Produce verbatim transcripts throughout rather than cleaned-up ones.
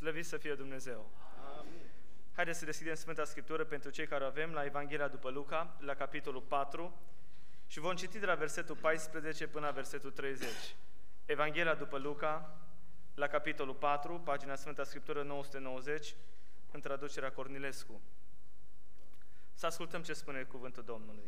Slăvit să fie Dumnezeu! Amin. Haideți să deschidem Sfânta Scriptură pentru cei care o avem la Evanghelia după Luca, la capitolul patru, și vom citi de la versetul paisprezece până la versetul treizeci. Evanghelia după Luca, la capitolul patru, pagina Sfânta Scriptură nouă sute nouăzeci, în traducerea Cornilescu. Să ascultăm ce spune cuvântul Domnului.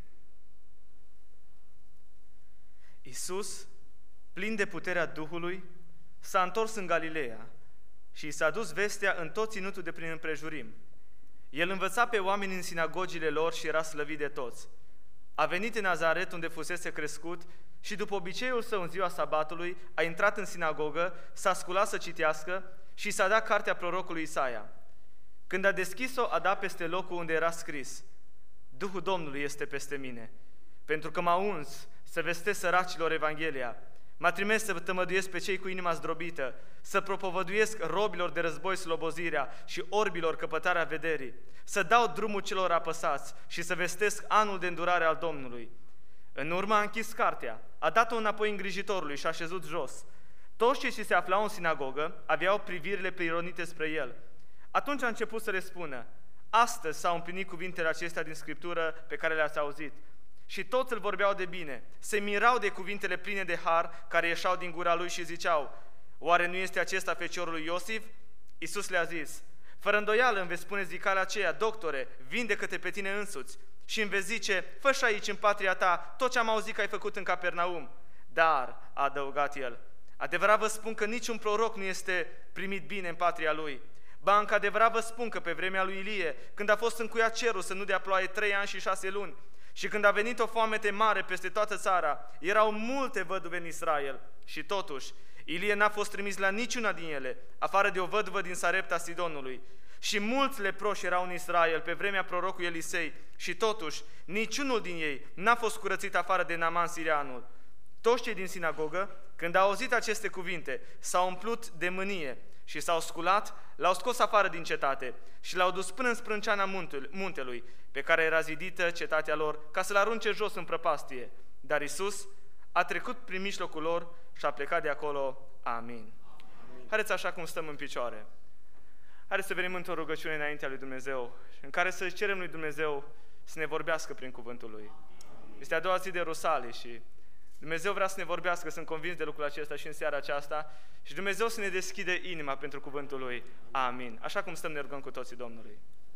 Iisus, plin de puterea Duhului, s-a întors în Galileea și i s-a dus vestea în tot ținutul de prin împrejurim. El învăța pe oameni în sinagogile lor și era slăvit de toți. A venit în Nazaret, unde fusese crescut, și după obiceiul său în ziua sabatului a intrat în sinagogă, s-a sculat să citească și s-a dat cartea prorocului Isaia. Când a deschis-o, a dat peste locul unde era scris: Duhul Domnului este peste mine, pentru că m-a uns să vestesc săracilor Evanghelia. M-a trimis să tămăduiesc pe cei cu inima zdrobită, să propovăduiesc robilor de război slobozirea și orbilor căpătarea vederii, să dau drumul celor apăsați și să vestesc anul de îndurare al Domnului. În urmă a închis cartea, a dat-o înapoi îngrijitorului și a șezut jos. Toți cei ce se aflau în sinagogă aveau privirile prironite spre el. Atunci a început să le spună: astăzi s-au împlinit cuvintele acestea din Scriptură pe care le-ați auzit. Și toți îl vorbeau de bine, se mirau de cuvintele pline de har care ieșeau din gura lui și ziceau: oare nu este acesta feciorul lui Iosif? Iisus le-a zis: fără îndoială îmi veți spune zicala aceea: doctore, vindecă-te pe tine însuți. Și îmi veți zice: fă și aici în patria ta tot ce am auzit că ai făcut în Capernaum. Dar, a adăugat el, adevărat vă spun că niciun proroc nu este primit bine în patria lui. Ba, încă adevărat vă spun că pe vremea lui Ilie, când a fost încuiat cerul să nu dea ploaie trei ani și șase luni, și când a venit o foamete mare peste toată țara, erau multe văduve în Israel. Și totuși, Ilie n-a fost trimis la niciuna din ele, afară de o văduvă din Sarepta Sidonului. Și mulți leproși erau în Israel pe vremea prorocului Elisei, și totuși, niciunul din ei n-a fost curățit afară de Naaman sirianul. Toți cei din sinagogă, când au auzit aceste cuvinte, s-au umplut de mânie și s-au sculat, l-au scos afară din cetate și l-au dus până în sprânceana muntelui, pe care era zidită cetatea lor, ca să-l arunce jos în prăpastie. Dar Iisus a trecut prin mijlocul lor și a plecat de acolo. Amin. Amin. Haideți așa cum stăm în picioare. Haideți să venim într-o rugăciune înaintea lui Dumnezeu, în care să cerem lui Dumnezeu să ne vorbească prin cuvântul Lui. Este a doua zi de Rusalii și Dumnezeu vrea să ne vorbească, sunt convins de lucrul acesta și în seara aceasta, și Dumnezeu să ne deschide inima pentru cuvântul Lui. Amin. Așa cum stăm, ne rugăm cu toții Domnului.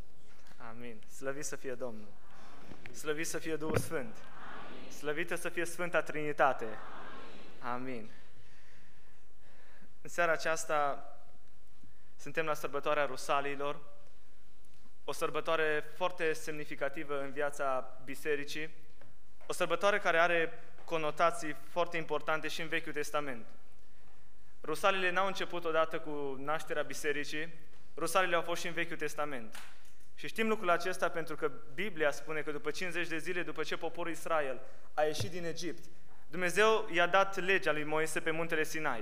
Amin. Slăvit să fie Domnul. Slăvit să fie Duhul Sfânt. Slăvită să fie Sfânta Trinitate. Amin. În seara aceasta suntem la sărbătoarea Rusaliilor, o sărbătoare foarte semnificativă în viața bisericii, o sărbătoare care are conotații foarte importante și în Vechiul Testament. Rusalile n-au început odată cu nașterea bisericii, Rusalile au fost și în Vechiul Testament. Și știm lucrul acesta pentru că Biblia spune că după cincizeci de zile, după ce poporul Israel a ieșit din Egipt, Dumnezeu i-a dat legea lui Moise pe muntele Sinai.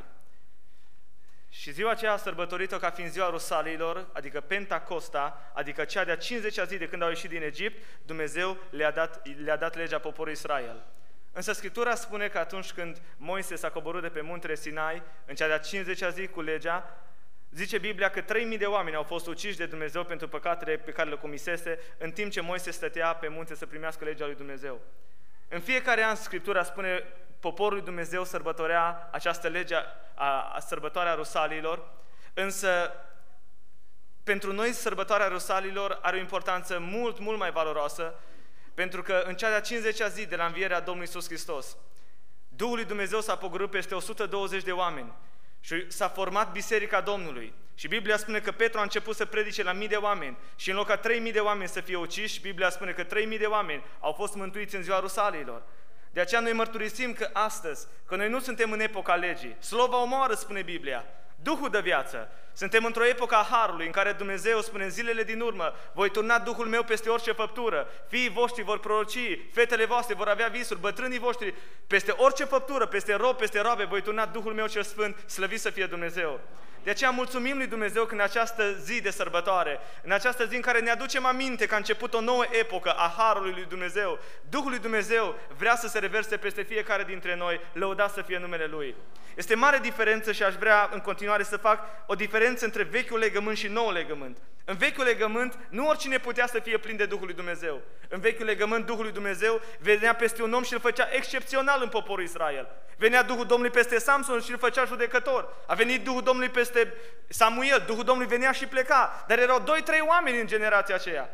Și ziua aceea a sărbătorit-o ca fiind ziua Rusaliilor, adică Pentacosta, adică cea de-a cincizecea zi de când au ieșit din Egipt, Dumnezeu le-a dat, le-a dat legea poporului Israel. Însă Scriptura spune că atunci când Moise s-a coborât de pe muntele Sinai, în cea de-a cincizecea zi cu legea, zice Biblia că trei mii de oameni au fost uciși de Dumnezeu pentru păcatele pe care le comisese, în timp ce Moise stătea pe munte să primească legea lui Dumnezeu. În fiecare an Scriptura spune poporul lui Dumnezeu sărbătorea această lege a, a sărbătoarea Rusaliilor, însă pentru noi sărbătoarea Rusaliilor are o importanță mult, mult mai valoroasă, pentru că în cea de-a cincizecea zi de la învierea Domnului Iisus Hristos, Duhul lui Dumnezeu s-a pogorât peste o sută douăzeci de oameni și s-a format Biserica Domnului. Și Biblia spune că Petru a început să predice la mii de oameni și în loc ca trei mii de oameni să fie uciși, Biblia spune că trei mii de oameni au fost mântuiți în ziua Rusaliilor. De aceea noi mărturisim că astăzi, că noi nu suntem în epoca legii. Slova omoară, spune Biblia. Duhul dă viață. Suntem într-o epocă a harului în care Dumnezeu spune în zilele din urmă: voi turna Duhul meu peste orice făptură, fiii voștri vor proroci, fetele voastre vor avea visuri, bătrânii voștri, peste orice făptură, peste rob, peste roabe, voi turna Duhul meu cel Sfânt, slăvit să fie Dumnezeu. De aceea mulțumim lui Dumnezeu că în această zi de sărbătoare, în această zi în care ne aducem aminte că a început o nouă epocă a harului lui Dumnezeu, Duhul lui Dumnezeu vrea să se reverse peste fiecare dintre noi, lăudat să fie numele Lui. Este mare diferență și aș vrea în continuare să fac o diferență diferență între vechiul legământ și noul legământ. În vechiul legământ, nu oricine putea să fie plin de Duhul lui Dumnezeu. În vechiul legământ, Duhul lui Dumnezeu venea peste un om și îl făcea excepțional în poporul Israel. Venea Duhul Domnului peste Samson și îl făcea judecător. A venit Duhul Domnului peste Samuel, Duhul Domnului venea și pleca. Dar erau doi, trei oameni în generația aceea.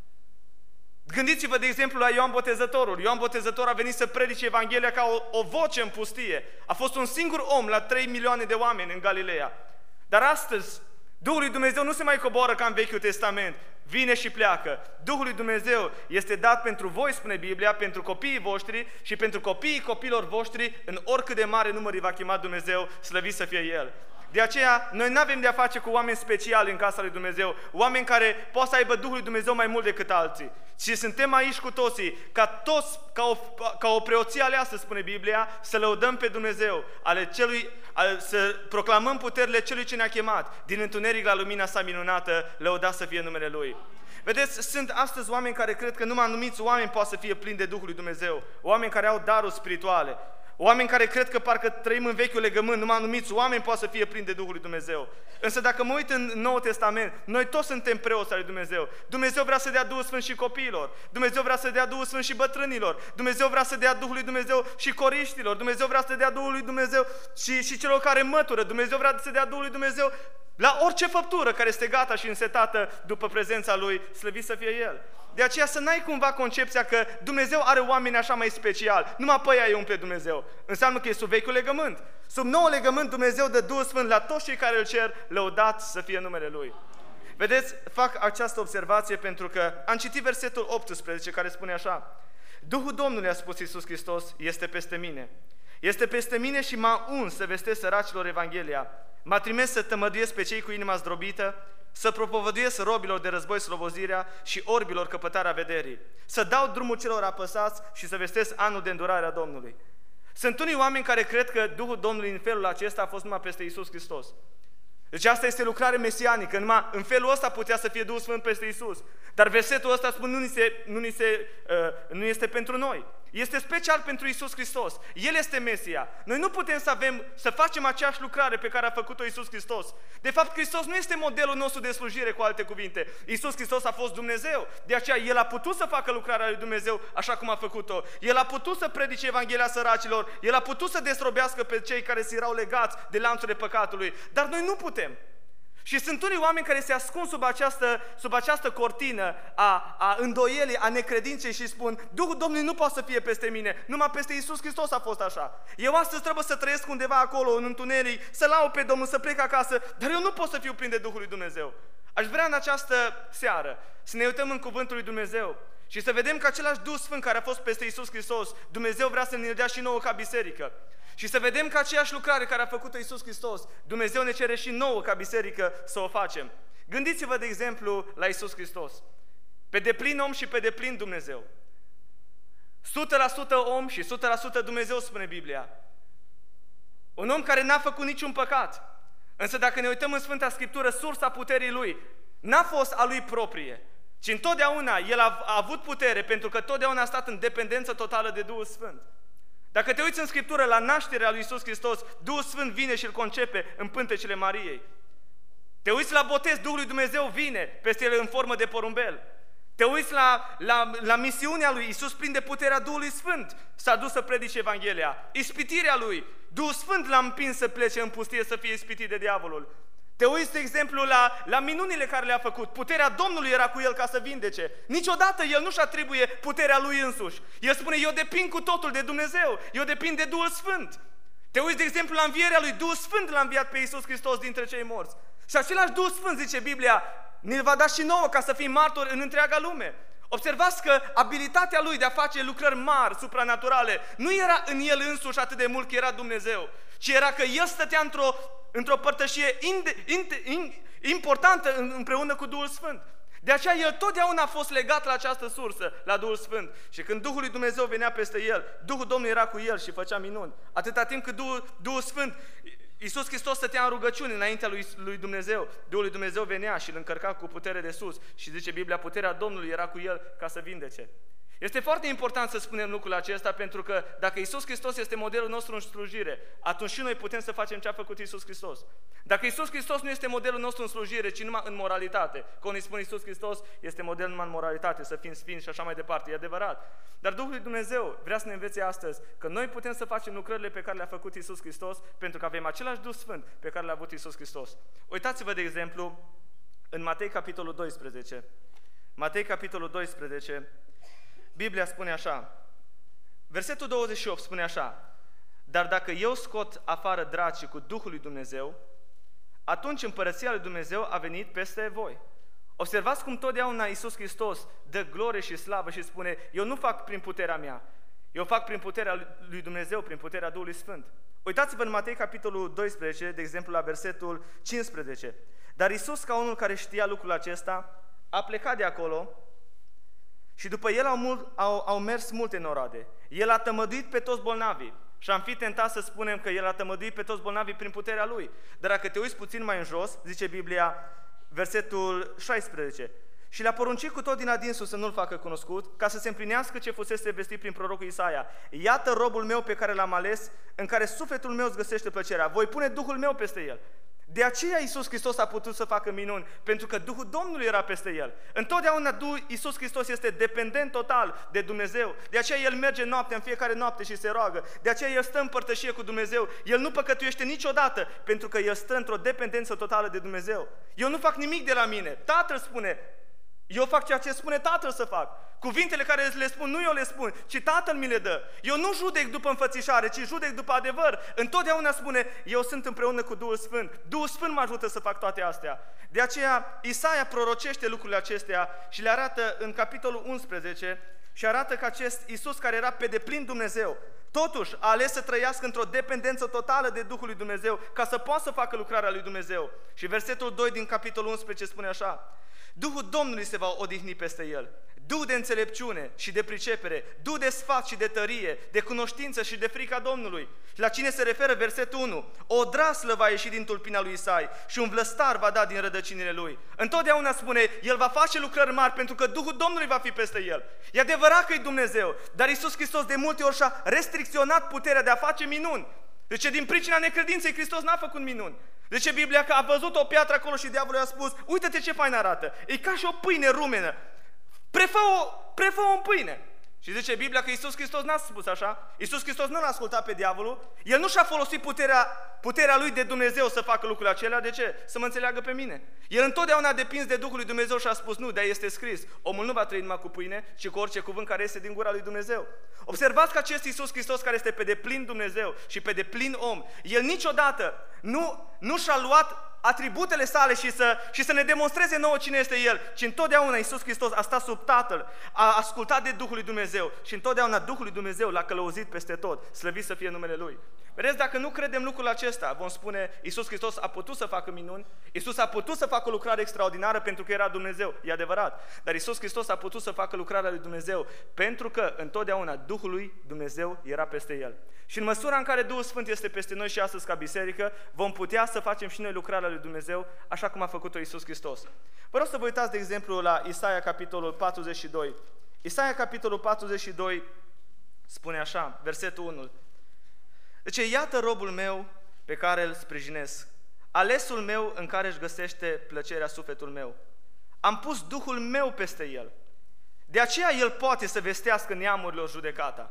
Gândiți-vă, de exemplu, la Ioan Botezătorul. Ioan Botezător a venit să predice Evanghelia ca o, o voce în pustie. A fost un singur om la trei milioane de oameni în Galileea. Dar astăzi, Duhul lui Dumnezeu nu se mai coboară ca în Vechiul Testament. Vine și pleacă. Duhul lui Dumnezeu este dat pentru voi, spune Biblia, pentru copiii voștri și pentru copiii copiilor voștri, în oricât de mare număr îi va chema Dumnezeu, slăvit să fie El. De aceea, noi nu avem de-a face cu oameni speciali în casa lui Dumnezeu, oameni care pot să aibă Duhul lui Dumnezeu mai mult decât alții. Și suntem aici cu toții, ca toți, ca o, ca o preoție aleasă, spune Biblia, să lăudăm pe Dumnezeu, ale celui, ale, să proclamăm puterile celui ce ne-a chemat, din întuneric la lumina sa minunată, lăudat să fie numele Lui. Vedeți, sunt astăzi oameni care cred că numai anumiți oameni pot să fie plini de Duhul lui Dumnezeu, oameni care au daruri spirituale. Oameni care cred că parcă trăim în vechiul legământ, numai anumiți oameni poate să fie plini de Duhul lui Dumnezeu. Însă dacă mă uit în Noul Testament, noi toți suntem preoți al lui Dumnezeu. Dumnezeu vrea să dea Duhul Sfânt și copiilor. Dumnezeu vrea să dea Duhul Sfânt și bătrânilor. Dumnezeu vrea să dea Duhul lui Dumnezeu și coriștilor. Dumnezeu vrea să dea Duhul lui Dumnezeu și, și celor care mătură. Dumnezeu vrea să dea Duhul lui Dumnezeu la orice făptură care este gata și însetată după prezența Lui, slăvit să fie El. De aceea să n-ai cumva concepția că Dumnezeu are oameni așa mai special, numai pe aia îi umple Dumnezeu. Înseamnă că e sub vechiul legământ. Sub noul legământ Dumnezeu dă Duhul Sfânt la toți cei care îl cer, lăudat să fie numele Lui. Vedeți, fac această observație pentru că am citit versetul optsprezece care spune așa: Duhul Domnului, a spus Iisus Hristos, este peste mine. Este peste mine și m-a uns să vestesc săracilor Evanghelia. M-a trimis să tămăduiesc pe cei cu inima zdrobită, să propovăduiesc robilor de război slobozirea și orbilor căpătarea vederii, să dau drumul celor apăsați și să vestesc anul de îndurare a Domnului. Sunt unii oameni care cred că Duhul Domnului în felul acesta a fost numai peste Iisus Hristos. Deci asta este lucrare mesianică, numai în felul ăsta putea să fie Duhul Sfânt peste Iisus. Dar versetul ăsta spune nu, ni se, nu, ni se, uh, nu este pentru noi. Este special pentru Iisus Hristos. El este Mesia. Noi nu putem să avem, să facem aceeași lucrare pe care a făcut-o Iisus Hristos. De fapt, Hristos nu este modelul nostru de slujire, cu alte cuvinte. Iisus Hristos a fost Dumnezeu. De aceea El a putut să facă lucrarea lui Dumnezeu așa cum a făcut-o. El a putut să predice Evanghelia săracilor. El a putut să desrobească pe cei care se erau legați de lanțurile păcatului. Dar noi nu putem. Și sunt unii oameni care se ascund sub această, sub această cortină a, a îndoielii, a necredinței și spun: Duhul Domnului nu poate să fie peste mine, numai peste Iisus Hristos a fost așa. Eu astăzi trebuie să trăiesc undeva acolo, în întuneric, să laud pe Domnul, să plec acasă, dar eu nu pot să fiu plin de Duhul lui Dumnezeu. Aș vrea în această seară să ne uităm în cuvântul lui Dumnezeu și să vedem că același Duh Sfânt care a fost peste Iisus Hristos, Dumnezeu vrea să ne-l dea și nouă ca biserică. Și să vedem că aceeași lucrare care a făcut-o Iisus Hristos, Dumnezeu ne cere și nouă ca biserică să o facem. Gândiți-vă, de exemplu, la Iisus Hristos. Pe deplin om și pe deplin Dumnezeu. o sută la sută om și o sută la sută Dumnezeu, spune Biblia. Un om care n-a făcut niciun păcat. Însă dacă ne uităm în Sfânta Scriptură, sursa puterii Lui n-a fost a Lui proprie, ci întotdeauna El a, a avut putere, pentru că totdeauna a stat în dependență totală de Duhul Sfânt. Dacă te uiți în Scriptură la nașterea lui Iisus Hristos, Duhul Sfânt vine și îl concepe în pântecele Mariei. Te uiți la botez, Duhul lui Dumnezeu vine peste el în formă de porumbel. Te uiți la, la, la misiunea lui Iisus, plin de puterea Duhului Sfânt, s-a dus să predice Evanghelia. Ispitirea lui, Duhul Sfânt l-a împins să plece în pustie să fie ispitit de diavolul. Te uiți, de exemplu, la, la minunile care le-a făcut. Puterea Domnului era cu el ca să vindece. Niciodată el nu-și atribuie puterea lui însuși. El spune: eu depind cu totul de Dumnezeu, eu depind de Duhul Sfânt. Te uiți, de exemplu, la învierea lui. Duhul Sfânt l-a înviat pe Iisus Hristos dintre cei morți. Și același Duhul Sfânt, zice Biblia, ne-l va da și nouă ca să fim martori în întreaga lume. Observați că abilitatea lui de a face lucrări mari, supranaturale, nu era în el însuși atât de mult că era Dumnezeu, ci era că el stătea într-o într-o părtășie inde, inde, in, importantă împreună cu Duhul Sfânt. De aceea el totdeauna a fost legat la această sursă, la Duhul Sfânt. Și când Duhul lui Dumnezeu venea peste el, Duhul Domnului era cu el și făcea minuni. Atâta timp cât Duhul, Duhul Sfânt, Iisus Hristos stătea în rugăciune înaintea lui, lui Dumnezeu. Duhul lui Dumnezeu venea și îl încărca cu putere de sus. Și zice Biblia, puterea Domnului era cu el ca să vindece. Este foarte important să spunem lucrul acesta, pentru că dacă Iisus Hristos este modelul nostru în slujire, atunci și noi putem să facem ce a făcut Iisus Hristos. Dacă Iisus Hristos nu este modelul nostru în slujire, ci numai în moralitate, că unii spun Iisus Hristos este modelul numai în moralitate, să fim sfinți și așa mai departe, e adevărat. Dar Duhul lui Dumnezeu vrea să ne învețe astăzi că noi putem să facem lucrările pe care le-a făcut Iisus Hristos, pentru că avem același Duh Sfânt pe care l-a avut Iisus Hristos. Uitați-vă, de exemplu, în Matei, capitolul doisprezece. Matei, capitolul doisprezece, Biblia spune așa, versetul douăzeci și opt spune așa: dar dacă eu scot afară dracii cu Duhul lui Dumnezeu, atunci împărăția lui Dumnezeu a venit peste voi. Observați cum totdeauna Iisus Hristos dă glorie și slavă și spune: eu nu fac prin puterea mea, eu fac prin puterea lui Dumnezeu, prin puterea Duhului Sfânt. Uitați-vă în Matei, capitolul doisprezece, de exemplu la versetul cincisprezece. Dar Iisus, ca unul care știa lucrul acesta, a plecat de acolo și după el au, mult, au, au mers multe noroade. El a tămăduit pe toți bolnavii și am fi tentat să spunem că el a tămăduit pe toți bolnavii prin puterea lui. Dar dacă te uiți puțin mai în jos, zice Biblia, versetul șaisprezece, și le-a poruncit cu tot din adinsul să nu-l facă cunoscut, ca să se împlinească ce fusese vestit prin prorocul Isaia. Iată robul meu pe care l-am ales, în care sufletul meu îți găsește plăcerea. Voi pune Duhul meu peste el. De aceea Iisus Hristos a putut să facă minuni, pentru că Duhul Domnului era peste el. Întotdeauna Iisus Hristos este dependent total de Dumnezeu. De aceea El merge noaptea, în fiecare noapte, și se roagă. De aceea El stă în părtășie cu Dumnezeu. El nu păcătuiește niciodată, pentru că El stă într-o dependență totală de Dumnezeu. Eu nu fac nimic de la mine. Tatăl spune: eu fac ceea ce spune Tatăl să fac. Cuvintele care le spun, nu eu le spun, ci Tatăl mi le dă. Eu nu judec după înfățișare, ci judec după adevăr. Întotdeauna spune: eu sunt împreună cu Duhul Sfânt. Duhul Sfânt mă ajută să fac toate astea. De aceea Isaia prorocește lucrurile acestea și le arată în capitolul unsprezece și arată că acest Iisus, care era pe deplin Dumnezeu, totuși a ales să trăiască într-o dependență totală de Duhul lui Dumnezeu, ca să poată să facă lucrarea lui Dumnezeu. Și versetul doi din capitolul unsprezece spune așa: Duhul Domnului se va odihni peste el, Duh de înțelepciune și de pricepere, Duh de sfat și de tărie, de cunoștință și de frica Domnului. Și la cine se referă versetul unu? O draslă va ieși din tulpina lui Isai și un vlăstar va da din rădăcinile lui. Întotdeauna spune: el va face lucrări mari, pentru că Duhul Domnului va fi peste el. E adevărat că e Dumnezeu, dar Iisus Hristos de multe ori și-a restricționat puterea de a face minuni. Deci din pricina necredinței Hristos n-a făcut minuni. De ce Biblia că a văzut o piatră acolo și diavolul i-a spus: uite-te ce fain arată, e ca și o pâine rumenă, prefă-o, prefă-o în pâine. Și zice Biblia că Iisus Hristos n-a spus așa. Iisus Hristos nu l-a ascultat pe diavolul. El nu și-a folosit puterea, puterea lui de Dumnezeu să facă lucrurile acelea. De ce? Să mă înțeleagă pe mine. El întotdeauna a depins de Duhul lui Dumnezeu și a spus: nu, de-aia este scris: omul nu va trăi numai cu pâine, ci cu orice cuvânt care iese din gura lui Dumnezeu. Observați că acest Iisus Hristos, care este pe deplin Dumnezeu și pe deplin om, El niciodată nu, nu și-a luat atributele sale și să, și să ne demonstreze nouă cine este El, ci întotdeauna Iisus Hristos a stat sub Tatăl, a ascultat de Duhul lui Dumnezeu și întotdeauna Duhul lui Dumnezeu l-a călăuzit peste tot, slăvit să fie numele Lui. Vedeți, dacă nu credem lucrul acesta, vom spune: Iisus Hristos a putut să facă minuni, Iisus a putut să facă o lucrare extraordinară pentru că era Dumnezeu, e adevărat, dar Iisus Hristos a putut să facă lucrarea lui Dumnezeu pentru că întotdeauna Duhul lui Dumnezeu era peste El. Și în măsura în care Duhul Sfânt este peste noi și astăzi ca biserică, vom putea să facem și noi lucrarea lui Dumnezeu așa cum a făcut-o Iisus Hristos. Vă rog să vă uitați, de exemplu, la Isaia, capitolul patruzeci și doi. Isaia, capitolul patruzeci și doi, spune așa, versetul unu. Deci, iată robul meu pe care îl sprijinesc, alesul meu în care își găsește plăcerea sufletul meu. Am pus Duhul meu peste el. De aceea el poate să vestească neamurilor judecata.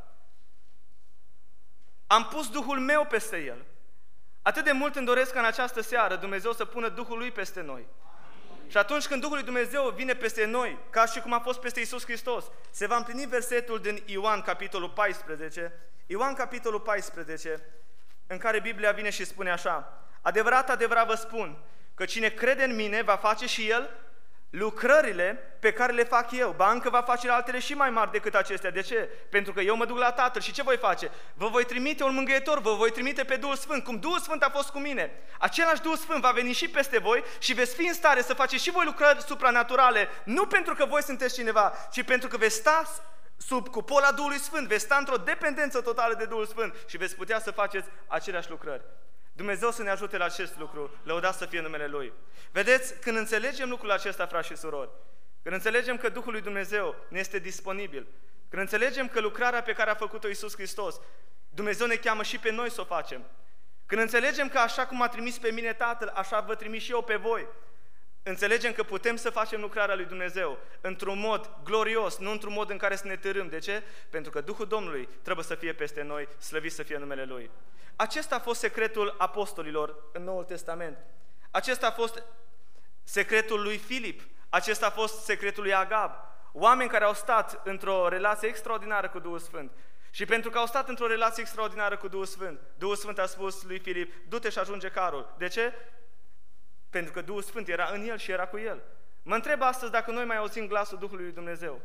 Am pus Duhul meu peste el. Atât de mult îmi doresc ca în această seară Dumnezeu să pună Duhul Lui peste noi. Amin. Și atunci când Duhul lui Dumnezeu vine peste noi, ca și cum a fost peste Iisus Hristos, se va împlini versetul din Ioan, capitolul paisprezece, Ioan, capitolul paisprezece, în care Biblia vine și spune așa: adevărat, adevărat vă spun, că cine crede în mine va face și el lucrările pe care le fac eu, ba încă va face altele și mai mari decât acestea. De ce? Pentru că eu mă duc la Tatăl și ce voi face? Vă voi trimite un mângâietor, vă voi trimite pe Duhul Sfânt, cum Duhul Sfânt a fost cu mine. Același Duhul Sfânt va veni și peste voi și veți fi în stare să faceți și voi lucrări supranaturale, nu pentru că voi sunteți cineva, ci pentru că veți sta sub cupola Duhului Sfânt, veți sta într-o dependență totală de Duhul Sfânt și veți putea să faceți aceleași lucrări. Dumnezeu să ne ajute la acest lucru, lăudat să fie numele Lui. Vedeți, când înțelegem lucrul acesta, frați și surori, când înțelegem că Duhul lui Dumnezeu ne este disponibil, când când înțelegem că lucrarea pe care a făcut-o Iisus Hristos, Dumnezeu ne cheamă și pe noi să o facem. Când înțelegem că așa cum a trimis pe mine Tatăl, așa vă trimis și eu pe voi, înțelegem că putem să facem lucrarea lui Dumnezeu într-un mod glorios, nu într-un mod în care să ne târâm. De ce? Pentru că Duhul Domnului trebuie să fie peste noi, slăvit să fie numele Lui. Acesta a fost secretul apostolilor în Noul Testament. Acesta a fost secretul lui Filip. Acesta a fost secretul lui Agab. Oameni care au stat într-o relație extraordinară cu Duhul Sfânt. Și pentru că au stat într-o relație extraordinară cu Duhul Sfânt, Duhul Sfânt a spus lui Filip, du-te și ajunge carul. De ce? Pentru că Duhul Sfânt era în el și era cu el. Mă întreb astăzi dacă noi mai auzim glasul Duhului lui Dumnezeu.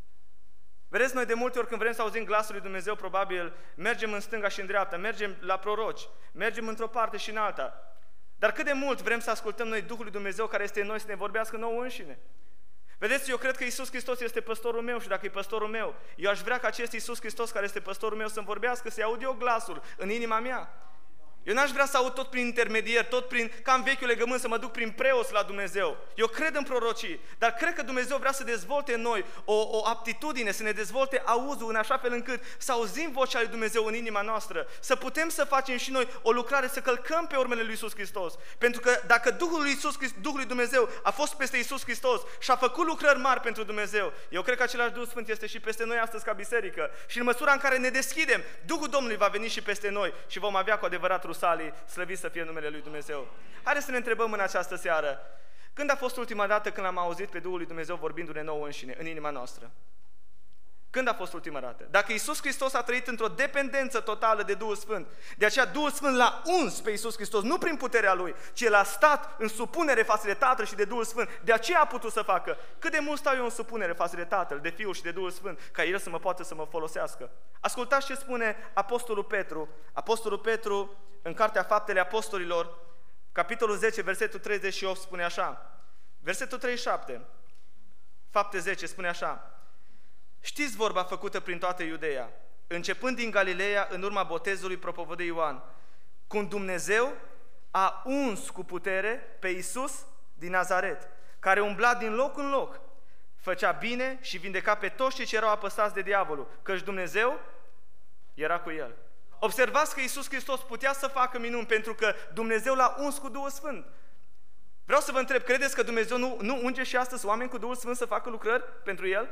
Vedeți, noi de multe ori când vrem să auzim glasul lui Dumnezeu, probabil mergem în stânga și în dreapta, mergem la proroci, mergem într-o parte și în alta. Dar cât de mult vrem să ascultăm noi Duhul lui Dumnezeu care este în noi să ne vorbească nouă înșine? Vedeți, eu cred că Iisus Hristos este păstorul meu și dacă e păstorul meu, eu aș vrea ca acest Iisus Hristos care este păstorul meu să-mi vorbească, să-i aud eu glasul în inima mea. Eu n-aș vrea să aud tot prin intermedier, tot prin, ca în vechiul legământ, să mă duc prin preoți la Dumnezeu. Eu cred în prorocii, dar cred că Dumnezeu vrea să dezvolte în noi o, o aptitudine, să ne dezvolte auzul în așa fel încât să auzim vocea lui Dumnezeu în inima noastră, să putem să facem și noi o lucrare, să călcăm pe urmele lui Iisus Hristos. Pentru că dacă Duhul lui, Iisus, Duhul lui Dumnezeu a fost peste Iisus Hristos și a făcut lucrări mari pentru Dumnezeu, eu cred că același Duh Sfânt este și peste noi astăzi ca biserică. Și în măsura în care ne deschidem, Duhul Domnului va veni și peste noi și vom avea cu adevărat rusalii, slăvit să fie numele lui Dumnezeu. Haideți să ne întrebăm în această seară, când a fost ultima dată când am auzit pe Duhul lui Dumnezeu vorbindu-ne nouă înșine, în inima noastră? Când a fost ultima dată? Dacă Iisus Hristos a trăit într-o dependență totală de Duhul Sfânt, de aceea Duhul Sfânt l-a uns pe Iisus Hristos, nu prin puterea Lui, ci l-a stat în supunere față de Tatăl și de Duhul Sfânt, de aceea a putut să facă. Cât de mult stau eu în supunere față de Tatăl, de Fiul și de Duhul Sfânt, ca El să mă poată să mă folosească? Ascultați ce spune Apostolul Petru. Apostolul Petru, în Cartea Faptele Apostolilor, capitolul zece, versetul treizeci și opt, spune așa. Versetul treizeci și șapte, Fapte zece, spune așa. Știți vorba făcută prin toată Iudeea, începând din Galileea, în urma botezului propovăduit Ioan, cum Dumnezeu a uns cu putere pe Iisus din Nazaret, care umbla din loc în loc, făcea bine și vindeca pe toți cei ce erau apăsați de diavolul, căci Dumnezeu era cu el. Observați că Iisus Hristos putea să facă minuni pentru că Dumnezeu l-a uns cu Duhul Sfânt. Vreau să vă întreb, credeți că Dumnezeu nu, nu unge și astăzi oameni cu Duhul Sfânt să facă lucrări pentru El?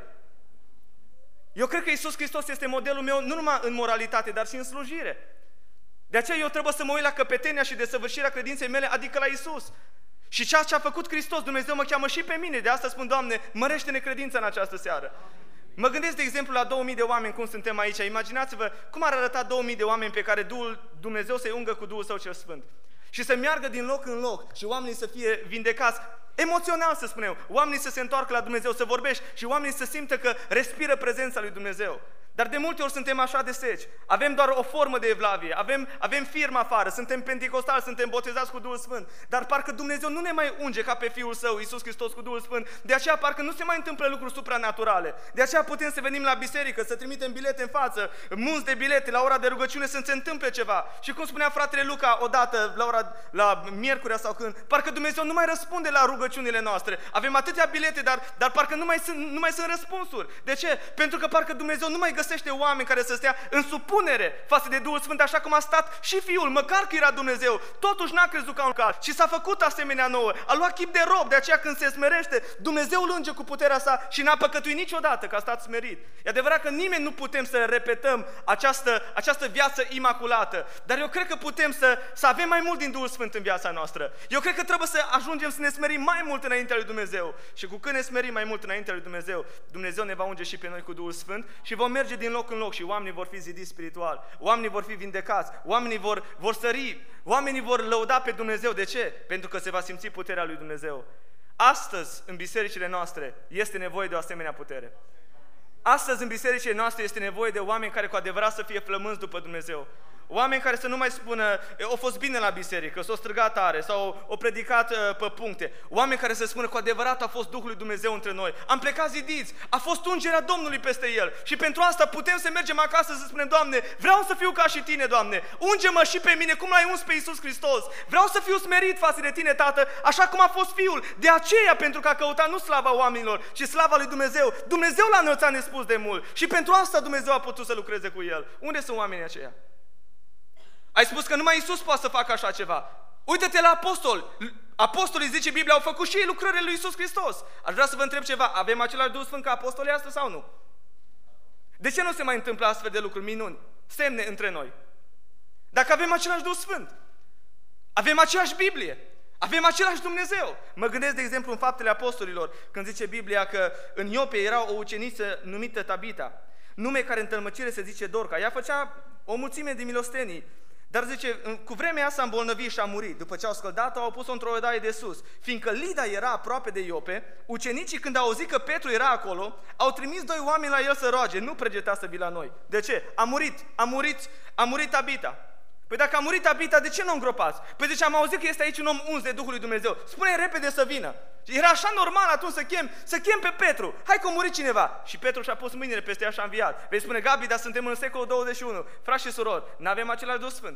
Eu cred că Iisus Hristos este modelul meu nu numai în moralitate, dar și în slujire. De aceea eu trebuie să mă uit la căpetenia și desăvârșirea credinței mele, adică la Iisus. Și ceea ce a făcut Hristos, Dumnezeu mă cheamă și pe mine. De asta spun, Doamne, mărește-ne credința în această seară. Mă gândesc, de exemplu, la două mii de oameni, cum suntem aici. Imaginați-vă cum ar arăta două mii de oameni pe care Duhul Dumnezeu să-i ungă cu Duhul Său cel Sfânt. Și să meargă din loc în loc și oamenii să fie vindecați, emoțional să spunem, oamenii să se întoarcă la Dumnezeu, să vorbești și oamenii să simtă că respiră prezența lui Dumnezeu. Dar de multe ori suntem așa de seci, avem doar o formă de evlavie, avem, avem firmă afară, suntem penticostali, suntem botezați cu Duhul Sfânt, dar parcă Dumnezeu nu ne mai unge ca pe Fiul Său, Iisus Hristos, cu Duhul Sfânt, de aceea parcă nu se mai întâmplă lucruri supranaturale, de aceea putem să venim la biserică, să trimitem bilete în față, munți de bilete, la ora de rugăciune să se întâmple ceva. Și cum spunea fratele Luca odată, la ora, la miercurea sau când, parcă Dumnezeu nu mai răspunde la rugăciunile noastre, avem atâtea bilete, dar, dar parcă nu mai, sunt, nu mai sunt răspunsuri. De ce? Pentru că parcă Dumnezeu nu mai găsește oameni care să stea în supunere față de Duhul Sfânt, așa cum a stat și Fiul, măcar că era Dumnezeu, totuși n-a crezut ca un cal și s-a făcut asemenea nouă, a luat chip de rob, de aceea când se smerește, Dumnezeu îl unge cu puterea sa și n-a păcătuit niciodată că a stat smerit. E adevărat că nimeni nu putem să repetăm această, această viață imaculată, dar eu cred că putem să, să avem mai mult din Duhul Sfânt în viața noastră. Eu cred că trebuie să ajungem să ne smerim mai mult înaintea lui Dumnezeu și cu cât ne smerim mai mult înaintea lui Dumnezeu, Dumnezeu ne va unge și pe noi cu Duhul Sfânt și vom merge din loc în loc și oamenii vor fi zidiți spiritual, oamenii vor fi vindecați, oamenii vor, vor sări, oamenii vor lăuda pe Dumnezeu. De ce? Pentru că se va simți puterea lui Dumnezeu. Astăzi, în bisericile noastre, este nevoie de o asemenea putere. Astăzi, în bisericile noastre, este nevoie de oameni care cu adevărat să fie flămânzi după Dumnezeu. oameni care să nu mai spună, au fost bine la biserică, s-au strigat tare sau au predicat uh, pe puncte. Oameni care să spună, cu adevărat a fost Duhul lui Dumnezeu între noi. Am plecat zidiți, a fost ungerea Domnului peste el. Și pentru asta putem să mergem acasă să spunem, Doamne, vreau să fiu ca și Tine, Doamne. Unge-mă și pe mine, cum l-ai uns pe Iisus Hristos. Vreau să fiu smerit față de Tine, Tată, așa cum a fost Fiul. De aceea, pentru că a căutat nu slava oamenilor, ci slava lui Dumnezeu. Dumnezeu l-a înălțat nespus de mult. Și pentru asta Dumnezeu a putut să lucreze cu el. Unde sunt oamenii aceia? Ai spus că numai Iisus poate să facă așa ceva. Uită-te la apostoli. Apostolii, zice Biblia, au făcut și ei lucrările lui Iisus Hristos. Aș vrea să vă întreb ceva. Avem același Duh Sfânt ca apostolii astăzi sau nu? De ce nu se mai întâmplă astfel de lucruri, minuni, semne între noi? Dacă avem același Duh Sfânt, avem aceeași Biblie, avem același Dumnezeu. Mă gândesc, de exemplu, în Faptele Apostolilor, când zice Biblia că în Iope era o uceniță numită Tabita, nume care în tălmăcire se zice Dorca. Ea făcea o mulțime de milostenii, dar zice, cu vremea asta a îmbolnăvit și a murit. După ce au scăldat-o, au pus-o într-o odaie de sus. Fiindcă Lida era aproape de Iope, ucenicii, când au auzit că Petru era acolo, au trimis doi oameni la el să roage, nu pregeta să vii la noi. De ce? A murit, a murit, a murit Tabita. Păi dacă a murit Tabita, de ce nu o îngropați? Păi zice, am auzit că este aici un om uns de Duhul lui Dumnezeu. Spune repede să vină. Și era așa normal atunci să chem, să chem pe Petru. Hai că a murit cineva. Și Petru și-a pus mâinile peste ea și a înviat. Vei spune, Gabi, dar suntem în secolul douăzeci și unu. Frați și surori, n-avem același Duh Sfânt.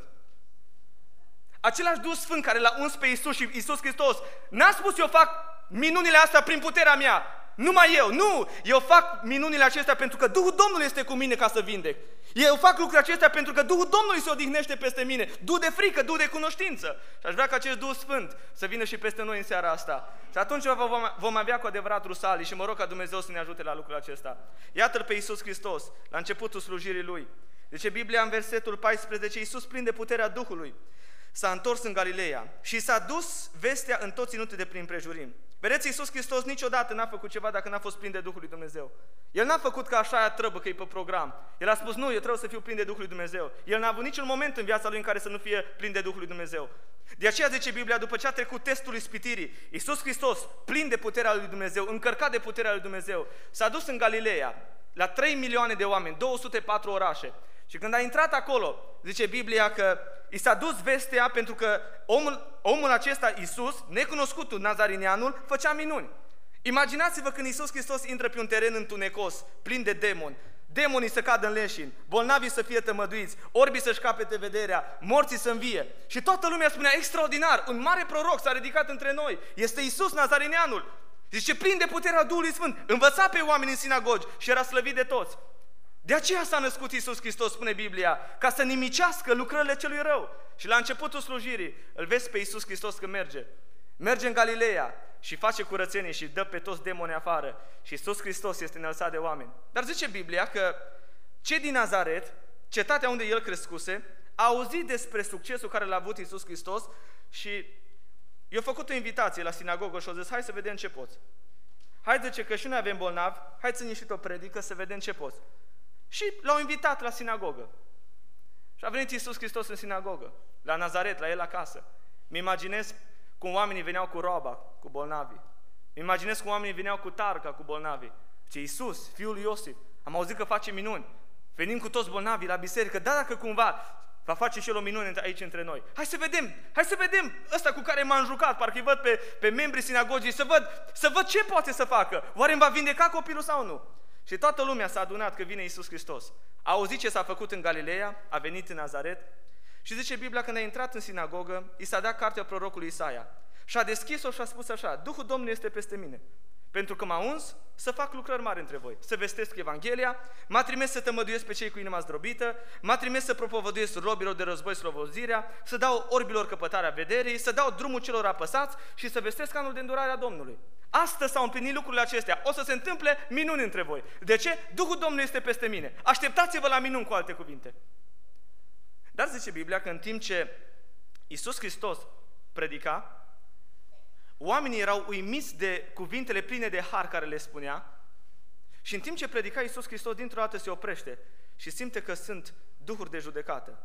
Același Duh Sfânt care l-a uns pe Iisus și Iisus Hristos n-a spus eu fac minunile astea prin puterea mea, numai eu, nu! Eu fac minunile acestea pentru că Duhul Domnului este cu mine ca să vindec. Eu fac lucrurile acestea pentru că Duhul Domnului se odihnește peste mine, Duh de frică, Duh de cunoștință. Și aș vrea ca acest Duh Sfânt să vină și peste noi în seara asta. Și atunci vom avea cu adevărat rusalii și mă rog ca Dumnezeu să ne ajute la lucrul acesta. Iată-L pe Iisus Hristos, la începutul slujirii Lui. Deci Biblia în versetul paisprezece, Iisus plin de puterea Duhului s-a întors în Galileea și s-a dus vestea în tot ținutul de prin împrejurim. Vedeți, Iisus Hristos niciodată n-a făcut ceva dacă n-a fost plin de Duhul lui Dumnezeu. El n-a făcut ca așa trebuie că e pe program. El a spus, nu, eu trebuie să fiu plin de Duhul lui Dumnezeu. El n-a avut niciun moment în viața lui în care să nu fie plin de Duhul lui Dumnezeu. De aceea zice Biblia, după ce a trecut testul ispitirii, Iisus Hristos, plin de puterea lui Dumnezeu, încărcat de puterea lui Dumnezeu, s-a dus în Galileea, la trei milioane de oameni, două sute patru orașe. Și când a intrat acolo, zice Biblia că i s-a dus vestea pentru că omul, omul acesta, Iisus, necunoscutul Nazarineanul, făcea minuni. Imaginați-vă când Iisus Hristos intră pe un teren întunecos, plin de demoni, demonii să cadă în leșini, bolnavii să fie tămăduiți, orbii să-și capete vederea, morții să învie. Și toată lumea spunea, extraordinar, un mare proroc s-a ridicat între noi, este Iisus Nazarineanul. Zice, plin de puterea Duhului Sfânt, învăța pe oameni în sinagogi și era slăvit de toți. De aceea s-a născut Iisus Hristos, spune Biblia, ca să nimicească lucrările celui rău. Și la începutul slujirii îl vezi pe Iisus Hristos că merge. Merge în Galileea și face curățenie și dă pe toți demonii afară. Și Iisus Hristos este înălțat de oameni. Dar zice Biblia că cei din Nazaret, cetatea unde el crescuse, au auzit despre succesul care l-a avut Iisus Hristos și i-a făcut o invitație la sinagogă și a zis, hai să vedem ce poți. Hai, zice, că și noi avem bolnavi, hai ține și tu o predică să vedem ce poți. Și l-au invitat la sinagogă. Și a venit Iisus Hristos în sinagogă, la Nazaret, la el acasă. Mi imaginez cum oamenii veneau cu roaba, cu bolnavii. Mi imaginez cum oamenii veneau cu tarca, cu bolnavii. Ce Iisus, fiul lui Iosif, am auzit că face minuni. Venim cu toți bolnavii la biserică, dar dacă cumva va face și el o minune aici între noi. Hai să vedem, hai să vedem ăsta cu care m-am jucat, parcă îi văd pe, pe membrii sinagogii, să văd, să văd ce poate să facă. Oare îmi va vindeca copilul sau nu? Și toată lumea s-a adunat că vine Iisus Hristos. A auzit ce s-a făcut în Galileea, a venit în Nazaret și zice Biblia, când a intrat în sinagogă, i s-a dat cartea prorocului Isaia. Și a deschis-o și a spus așa, Duhul Domnului este peste mine, pentru că m-a uns să fac lucrări mari între voi, să vestesc Evanghelia, m-a trimis să tămăduiesc pe cei cu inima zdrobită, m-a trimis să propovăduiesc robilor de război slobozirea, să dau orbilor căpătarea vederii, să dau drumul celor apăsați și să vestesc anul de îndurare a Domnului. Astăzi s-au împlinit lucrurile acestea. O să se întâmple minuni între voi. De ce? Duhul Domnului este peste mine. Așteptați-vă la minuni, cu alte cuvinte. Dar zice Biblia că în timp ce Iisus Hristos predica, oamenii erau uimiți de cuvintele pline de har care le spunea și în timp ce predica Iisus Hristos, dintr-o dată se oprește și simte că sunt duhuri de judecată.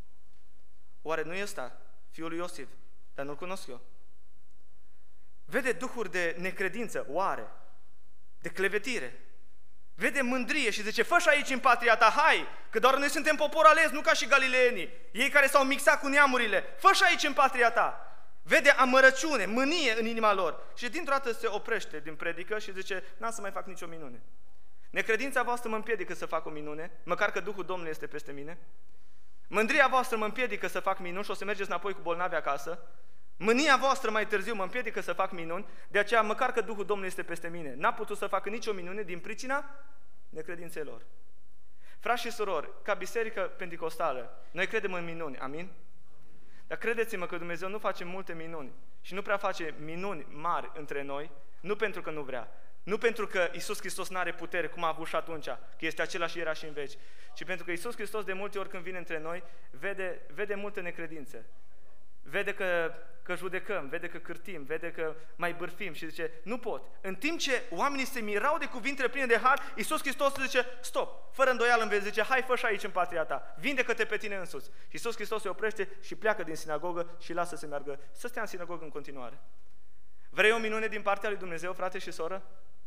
Oare nu e ăsta fiul lui Iosif? Dar nu-l cunosc eu. Vede duhuri de necredință, oare? De clevetire. Vede mândrie și zice, fă și aici în patria ta, hai, că doar noi suntem popor ales, nu ca și galileenii, ei care s-au mixat cu neamurile, fă și aici în patria ta. Vede amărăciune, mânie în inima lor și dintr-o dată se oprește din predică și zice, n-am să mai fac nicio minune. Necredința voastră mă împiedică să fac o minune, măcar că Duhul Domnului este peste mine. Mândria voastră mă împiedică să fac minuni și o să mergeți înapoi cu bolnavi acasă. Mânia voastră mai târziu mă împiedică să fac minuni, de aceea măcar că Duhul Domnului este peste mine. N-a putut să facă nicio minune din pricina necredinței lor. Frați și surori, ca biserică penticostală, noi credem în minuni, amin? Dar credeți-mă că Dumnezeu nu face multe minuni și nu prea face minuni mari între noi, nu pentru că nu vrea, nu pentru că Iisus Hristos nu are putere, cum a avut și atunci, că este același era și în veci, ci pentru că Iisus Hristos de multe ori când vine între noi, vede, vede multe necredințe. Vede că, că judecăm, vede că cârtim, vede că mai bârfim și zice, nu pot. În timp ce oamenii se mirau de cuvintele pline de har, Iisus Hristos zice, stop, fără îndoială în vezi, zice, hai, fă și aici în patria ta, vindecă-te pe tine însuți. Și Iisus Hristos se oprește și pleacă din sinagogă și lasă să meargă, să stea în sinagogă în continuare. Vrei o minune din partea lui Dumnezeu, frate și soră?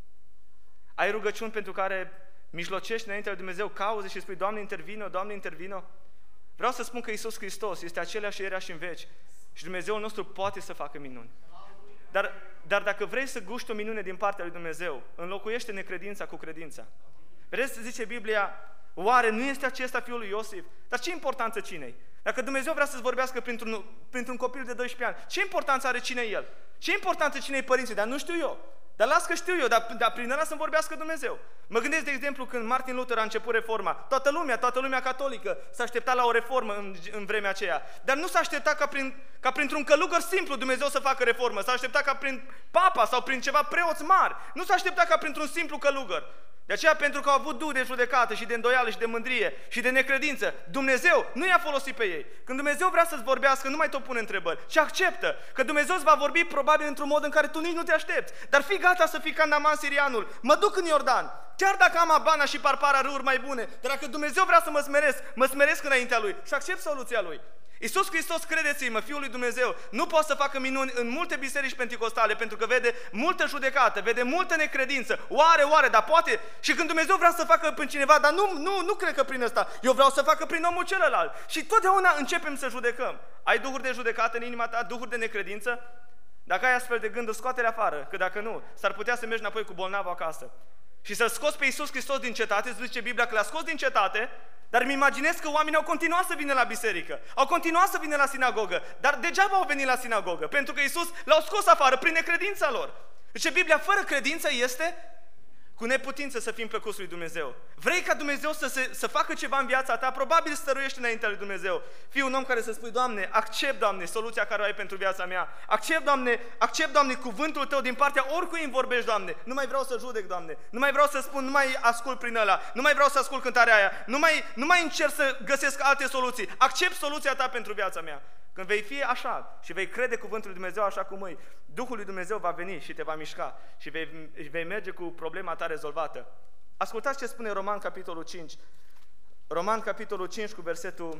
Ai rugăciuni pentru care mijlocești înaintea lui Dumnezeu, cauze și spui, Doamne, intervino, Doamne, intervino. Vreau să spun că Iisus Hristos este același și era și în veci și Dumnezeul nostru poate să facă minuni. Dar, dar dacă vrei să guști o minune din partea lui Dumnezeu, înlocuiește necredința cu credința. Vedeți, zice Biblia, oare nu este acesta fiul lui Iosif? Dar ce importanță cine-i? Dacă Dumnezeu vrea să-ți vorbească printr-un, printr-un copil de doisprezece ani, ce importanță are cine el? Ce importanță cine-i părinții? Dar nu știu eu. Dar las că știu eu, dar, dar prin ăla să-mi vorbească Dumnezeu. Mă gândesc, de exemplu, când Martin Luther a început reforma, toată lumea, toată lumea catolică s-a așteptat la o reformă în, în vremea aceea. Dar nu s-a așteptat ca, prin, ca printr-un călugăr simplu Dumnezeu să facă reformă. S-a așteptat ca prin papa sau prin ceva preoți mari. Nu s-a așteptat ca printr-un simplu călugăr. De aceea, pentru că au avut duh de judecată și de îndoială și de mândrie și de necredință, Dumnezeu nu i-a folosit pe ei. Când Dumnezeu vrea să-ți vorbească, nu mai tot pune întrebări, ci acceptă că Dumnezeu îți va vorbi probabil într-un mod în care tu nici nu te aștepți. Dar fii gata să fii ca Naaman sirianul. Mă duc în Iordan, chiar dacă am Abana și Parpara, râuri mai bune, dar dacă Dumnezeu vrea să mă smeresc, mă smeresc înaintea Lui și accept soluția Lui. Iisus Hristos, credeți-mă, Fiul lui Dumnezeu, nu poate să facă minuni în multe biserici penticostale pentru că vede multă judecată, vede multă necredință. Oare, oare, dar poate? Și când Dumnezeu vrea să facă prin cineva, dar nu, nu, nu cred că prin ăsta, eu vreau să facă prin omul celălalt. Și totdeauna începem să judecăm. Ai duhuri de judecată în inima ta, duhuri de necredință? Dacă ai astfel de gânduri, scoate-le afară, că dacă nu, s-ar putea să mergi înapoi cu bolnavul acasă. Și să-L scoți pe Iisus Hristos din cetate, îți zice Biblia că l-a scos din cetate, dar îmi imaginez că oamenii au continuat să vină la biserică, au continuat să vină la sinagogă, dar degeaba au venit la sinagogă, pentru că Iisus l-au scos afară prin necredința lor. Zice Biblia, fără credință este cu neputință să fim plăcuți lui Dumnezeu. Vrei ca Dumnezeu să, se, să facă ceva în viața ta? Probabil stăruiești înaintea lui Dumnezeu. Fii un om care să spui, Doamne, accept, Doamne, soluția care o ai pentru viața mea. Accept, Doamne, accept, Doamne, cuvântul Tău din partea oricui îmi vorbești, Doamne. Nu mai vreau să judec, Doamne. Nu mai vreau să spun, nu mai ascult prin ăla. Nu mai vreau să ascult cântarea aia. Nu mai, nu mai încerc să găsesc alte soluții. Accept soluția Ta pentru viața mea. Când vei fi așa și vei crede cuvântul lui Dumnezeu așa cum îi, Duhul lui Dumnezeu va veni și te va mișca și vei, vei merge cu problema ta rezolvată. Ascultați ce spune Roman, capitolul cinci. Roman, capitolul cinci, cu versetul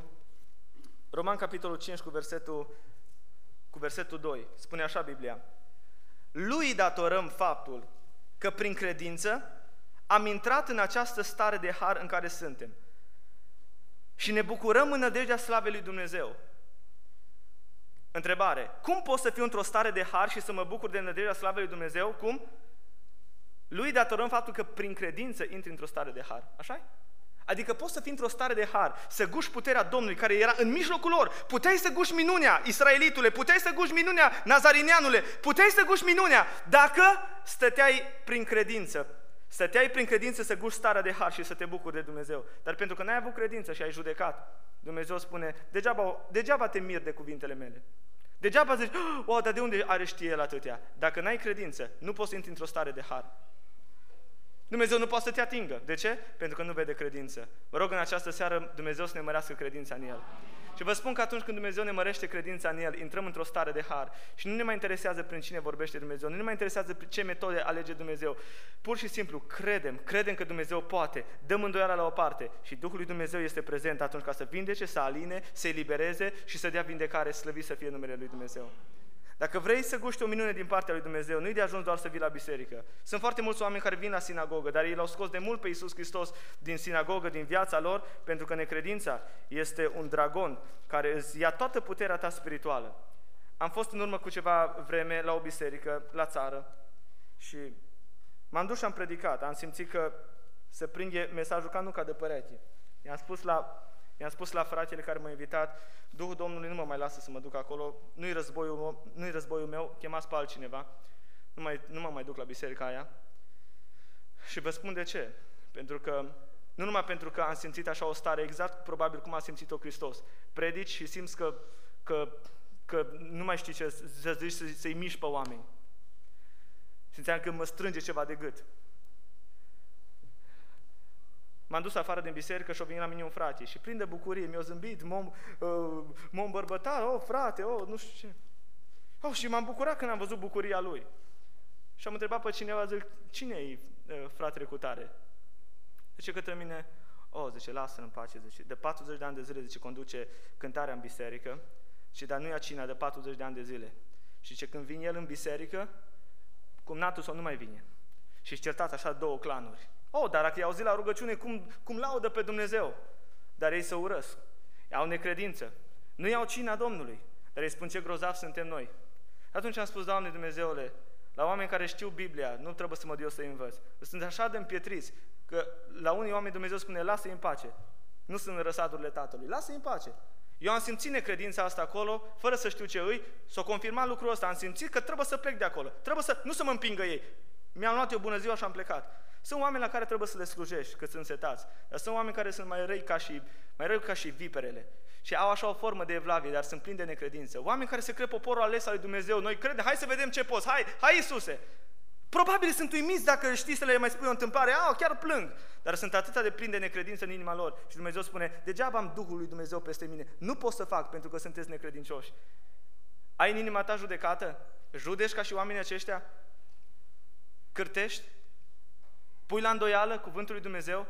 Roman, capitolul cinci, cu versetul cu versetul doi. Spune așa Biblia. Lui datorăm faptul că prin credință am intrat în această stare de har în care suntem. Și ne bucurăm în nădejdea slavei lui Dumnezeu. Întrebare. Cum pot să fiu într-o stare de har și să mă bucur de nădejdea slavei lui Dumnezeu? Cum? Lui datorăm faptul că prin credință intri într-o stare de har. Așa-i? Adică poți să fii într-o stare de har, să guși puterea Domnului care era în mijlocul lor. Puteai să guși minunea, israelitule, puteai să guși minunea, nazarineanule, puteai să guși minunea dacă stăteai prin credință. Stăteai prin credință să guși starea de har și să te bucuri de Dumnezeu. Dar pentru că n-ai avut credință și ai judecat, Dumnezeu spune, degeaba, degeaba te miri de cuvintele mele. Degeaba zici, oh, dar de unde are știe el atâtea? Dacă n-ai credință, nu poți să intri într-o stare de har. Dumnezeu nu poate să te atingă. De ce? Pentru că nu vede credință. Vă rog în această seară Dumnezeu să ne mărească credința în El. Și vă spun că atunci când Dumnezeu ne mărește credința în El, intrăm într-o stare de har și nu ne mai interesează prin cine vorbește Dumnezeu, nu ne mai interesează ce metode alege Dumnezeu. Pur și simplu credem, credem că Dumnezeu poate, dăm îndoiala la o parte și Duhul lui Dumnezeu este prezent atunci ca să vindece, să aline, să elibereze și să dea vindecare, slăvit să fie numele lui Dumnezeu. Dacă vrei să guști o minune din partea lui Dumnezeu, nu-i de ajuns doar să vii la biserică. Sunt foarte mulți oameni care vin la sinagogă, dar ei l-au scos de mult pe Iisus Hristos din sinagogă, din viața lor, pentru că necredința este un dragon care îți ia toată puterea ta spirituală. Am fost în urmă cu ceva vreme la o biserică, la țară, și m-am dus și am predicat. Am simțit că se prinde mesajul ca nuca de pereche. I-am spus la, i-am spus la fratele care m-a invitat, Duhul Domnului nu mă mai lasă să mă duc acolo, nu-i războiul, nu-i războiul meu, chemați pe altcineva, nu, mai, nu mă mai duc la biserica aia. Și vă spun de ce. Pentru că, nu numai pentru că am simțit așa o stare exact probabil cum a simțit-o Hristos. Predici și simți că, că, că nu mai știi ce să zici, să, să-i miști pe oameni. Simțeam că mă strânge ceva de gât. M-am dus afară din biserică și a venit la mine un frate și plin de bucurie, mi-a zâmbit, m-a uh, îmbărbătat, oh frate, oh, nu știu ce. Oh, și m-am bucurat când am văzut bucuria lui. Și am întrebat pe cineva, zic, cine e uh, fratele cu tare? Zice către mine, oh, zice, lasă-l în pace, zice, de patruzeci de ani de zile, zice, conduce cântarea în biserică și dar nu ia cina de patruzeci de ani de zile. Și zice, când vine el în biserică, cumnatul sau nu mai vine. Și-și certați așa două clanuri. Oh, dar dacă i-au auzit la rugăciune, cum, cum laudă pe Dumnezeu? Dar ei se urăsc. Au necredință. Nu iau cina Domnului. Dar ei spun ce grozav suntem noi. Atunci am spus, Doamne Dumnezeule, la oameni care știu Biblia, nu trebuie să mă duc eu să-i învăț. Sunt așa de împietriți că la unii oameni Dumnezeu spune, lasă-i în pace. Nu sunt în răsadurile Tatălui. Lasă-i în pace. Eu am simțit necredința asta acolo, fără să știu ce îi, s-a confirmat lucrul ăsta. Am simțit că trebuie să plec de acolo. Trebuie să, nu să mă împingă ei. Mi-am luat eu bună ziua și am plecat. Sunt oameni la care trebuie să le slujești, că sunt setați. Dar sunt oameni care sunt mai răi ca și, mai răi ca și viperele. Și au așa o formă de evlavie, dar sunt plini de necredință. Oameni care se cred poporul ales al lui Dumnezeu. Noi credem, hai să vedem ce poți. Hai, hai Iisuse! Probabil sunt uimiți dacă știi să le mai spui o întâmplare. A, chiar plâng. Dar sunt atât de plini de necredință în inima lor. Și Dumnezeu spune, degeaba am Duhul lui Dumnezeu peste mine. Nu pot să fac pentru că sunteți necredincioși. Ai în inima ta judecată? Judești ca și oamenii aceștia? Cârtești? Pui la îndoială cuvântul lui Dumnezeu?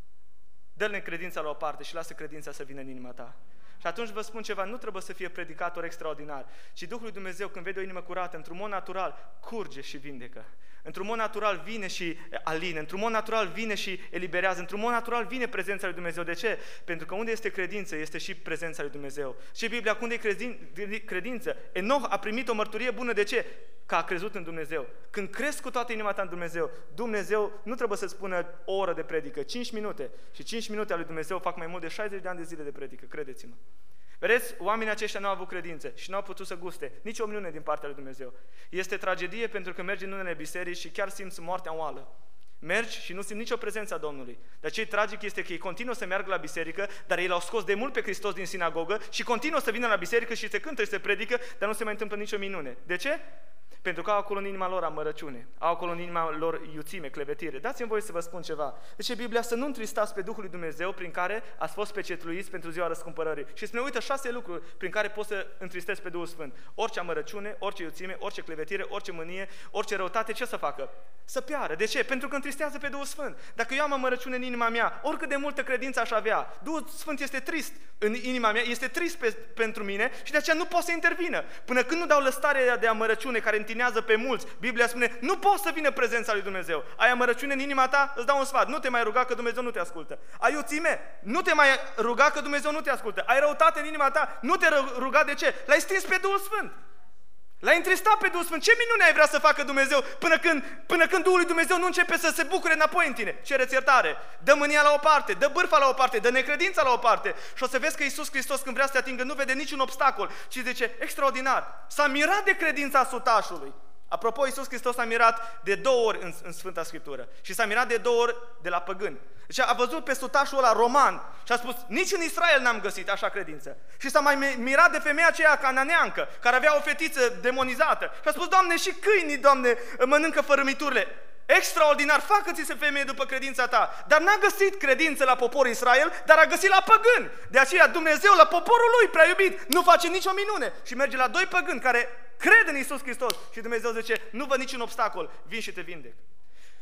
Dă-l necredința la o parte și lasă credința să vină în inima ta. Și atunci vă spun ceva, nu trebuie să fie predicator extraordinar, ci Duhul lui Dumnezeu, când vede o inimă curată, într-un mod natural, curge și vindecă. Într-un mod natural vine și alină, într-un mod natural vine și eliberează, într-un mod natural vine prezența lui Dumnezeu. De ce? Pentru că unde este credință, este și prezența lui Dumnezeu. Și Biblia, unde e credință? Enoch a primit o mărturie bună. De ce? Că a crezut în Dumnezeu. Când crezi cu toată inima ta în Dumnezeu, Dumnezeu nu trebuie să spună o oră de predică, cinci minute. Și cinci minute a lui Dumnezeu fac mai mult de șaizeci de ani de zile de predică, credeți-mă. Vedeți, oamenii aceștia nu au avut credință și nu au putut să guste nici o minune din partea lui Dumnezeu. Este tragedie pentru că mergi în unele biserici și chiar simți moartea oală. Mergi și nu simți nicio prezență a Domnului. Dar ce tragic este că ei continuă să meargă la biserică, dar ei l-au scos de mult pe Hristos din sinagogă și continuă să vină la biserică și se cântă și se predică, dar nu se mai întâmplă nicio minune. De ce? Pentru că au acolo în inima lor amărăciune, au acolo în inima lor iuțime, clevetire. Dați-mi voie să vă spun ceva. Deci Biblia să nu întristați pe Duhul lui Dumnezeu prin care ați fost pecetluiți pentru ziua răscumpărării. Și spune, uite, șase lucruri prin care poți să întristezi pe Duhul Sfânt. Orice amărăciune, orice iuțime, orice clevetire, orice mânie, orice răutate, ce să facă? Să piară. De ce? Pentru că întristează pe Duhul Sfânt. Dacă eu am amărăciune în inima mea, oricât de multă credință aș avea, Duhul Sfânt este trist în inima mea, este trist pe, pentru mine și de aceea nu pot să intervină. Până când nu dau lăstarea de amărăciune care întinează pe mulți, Biblia spune, nu poți să vină prezența lui Dumnezeu. Ai amărăciune în inima ta? Îți dau un sfat. Nu te mai ruga că Dumnezeu nu te ascultă. Ai iuțime? Nu te mai ruga că Dumnezeu nu te ascultă. Ai răutate în inima ta? Nu te ruga. De ce? L-ai stins pe Duhul Sfânt. L-ai întristat pe Duhul Sfânt. Ce minune ai vrea să facă Dumnezeu până când, până când Duhul lui Dumnezeu nu începe să se bucure înapoi în tine? Cereți iertare. Dă mânia la o parte, dă bârfa la o parte, dă necredința la o parte. Și o să vezi că Iisus Hristos, când vrea să te atingă, nu vede niciun obstacol, ci zice, extraordinar. S-a mirat de credința sutașului. Apropo, Iisus Hristos s-a mirat de două ori în, în Sfânta Scriptură și s-a mirat de două ori de la păgâni. Deci a văzut pe sutașul ăla roman și a spus, nici în Israel n-am găsit așa credință. Și s-a mai mirat de femeia aceea cananeancă, care avea o fetiță demonizată. Și a spus, Doamne, și câinii, Doamne, mănâncă fărâmiturile. Extraordinar, facă-ți-se femeie după credința ta. Dar n-a găsit credință la poporul Israel, dar a găsit la păgâni. De aceea Dumnezeu la poporul lui prea iubit nu face nicio minune și merge la doi păgâni care cred în Iisus Hristos și Dumnezeu zice, nu văd niciun obstacol, vin și te vindec.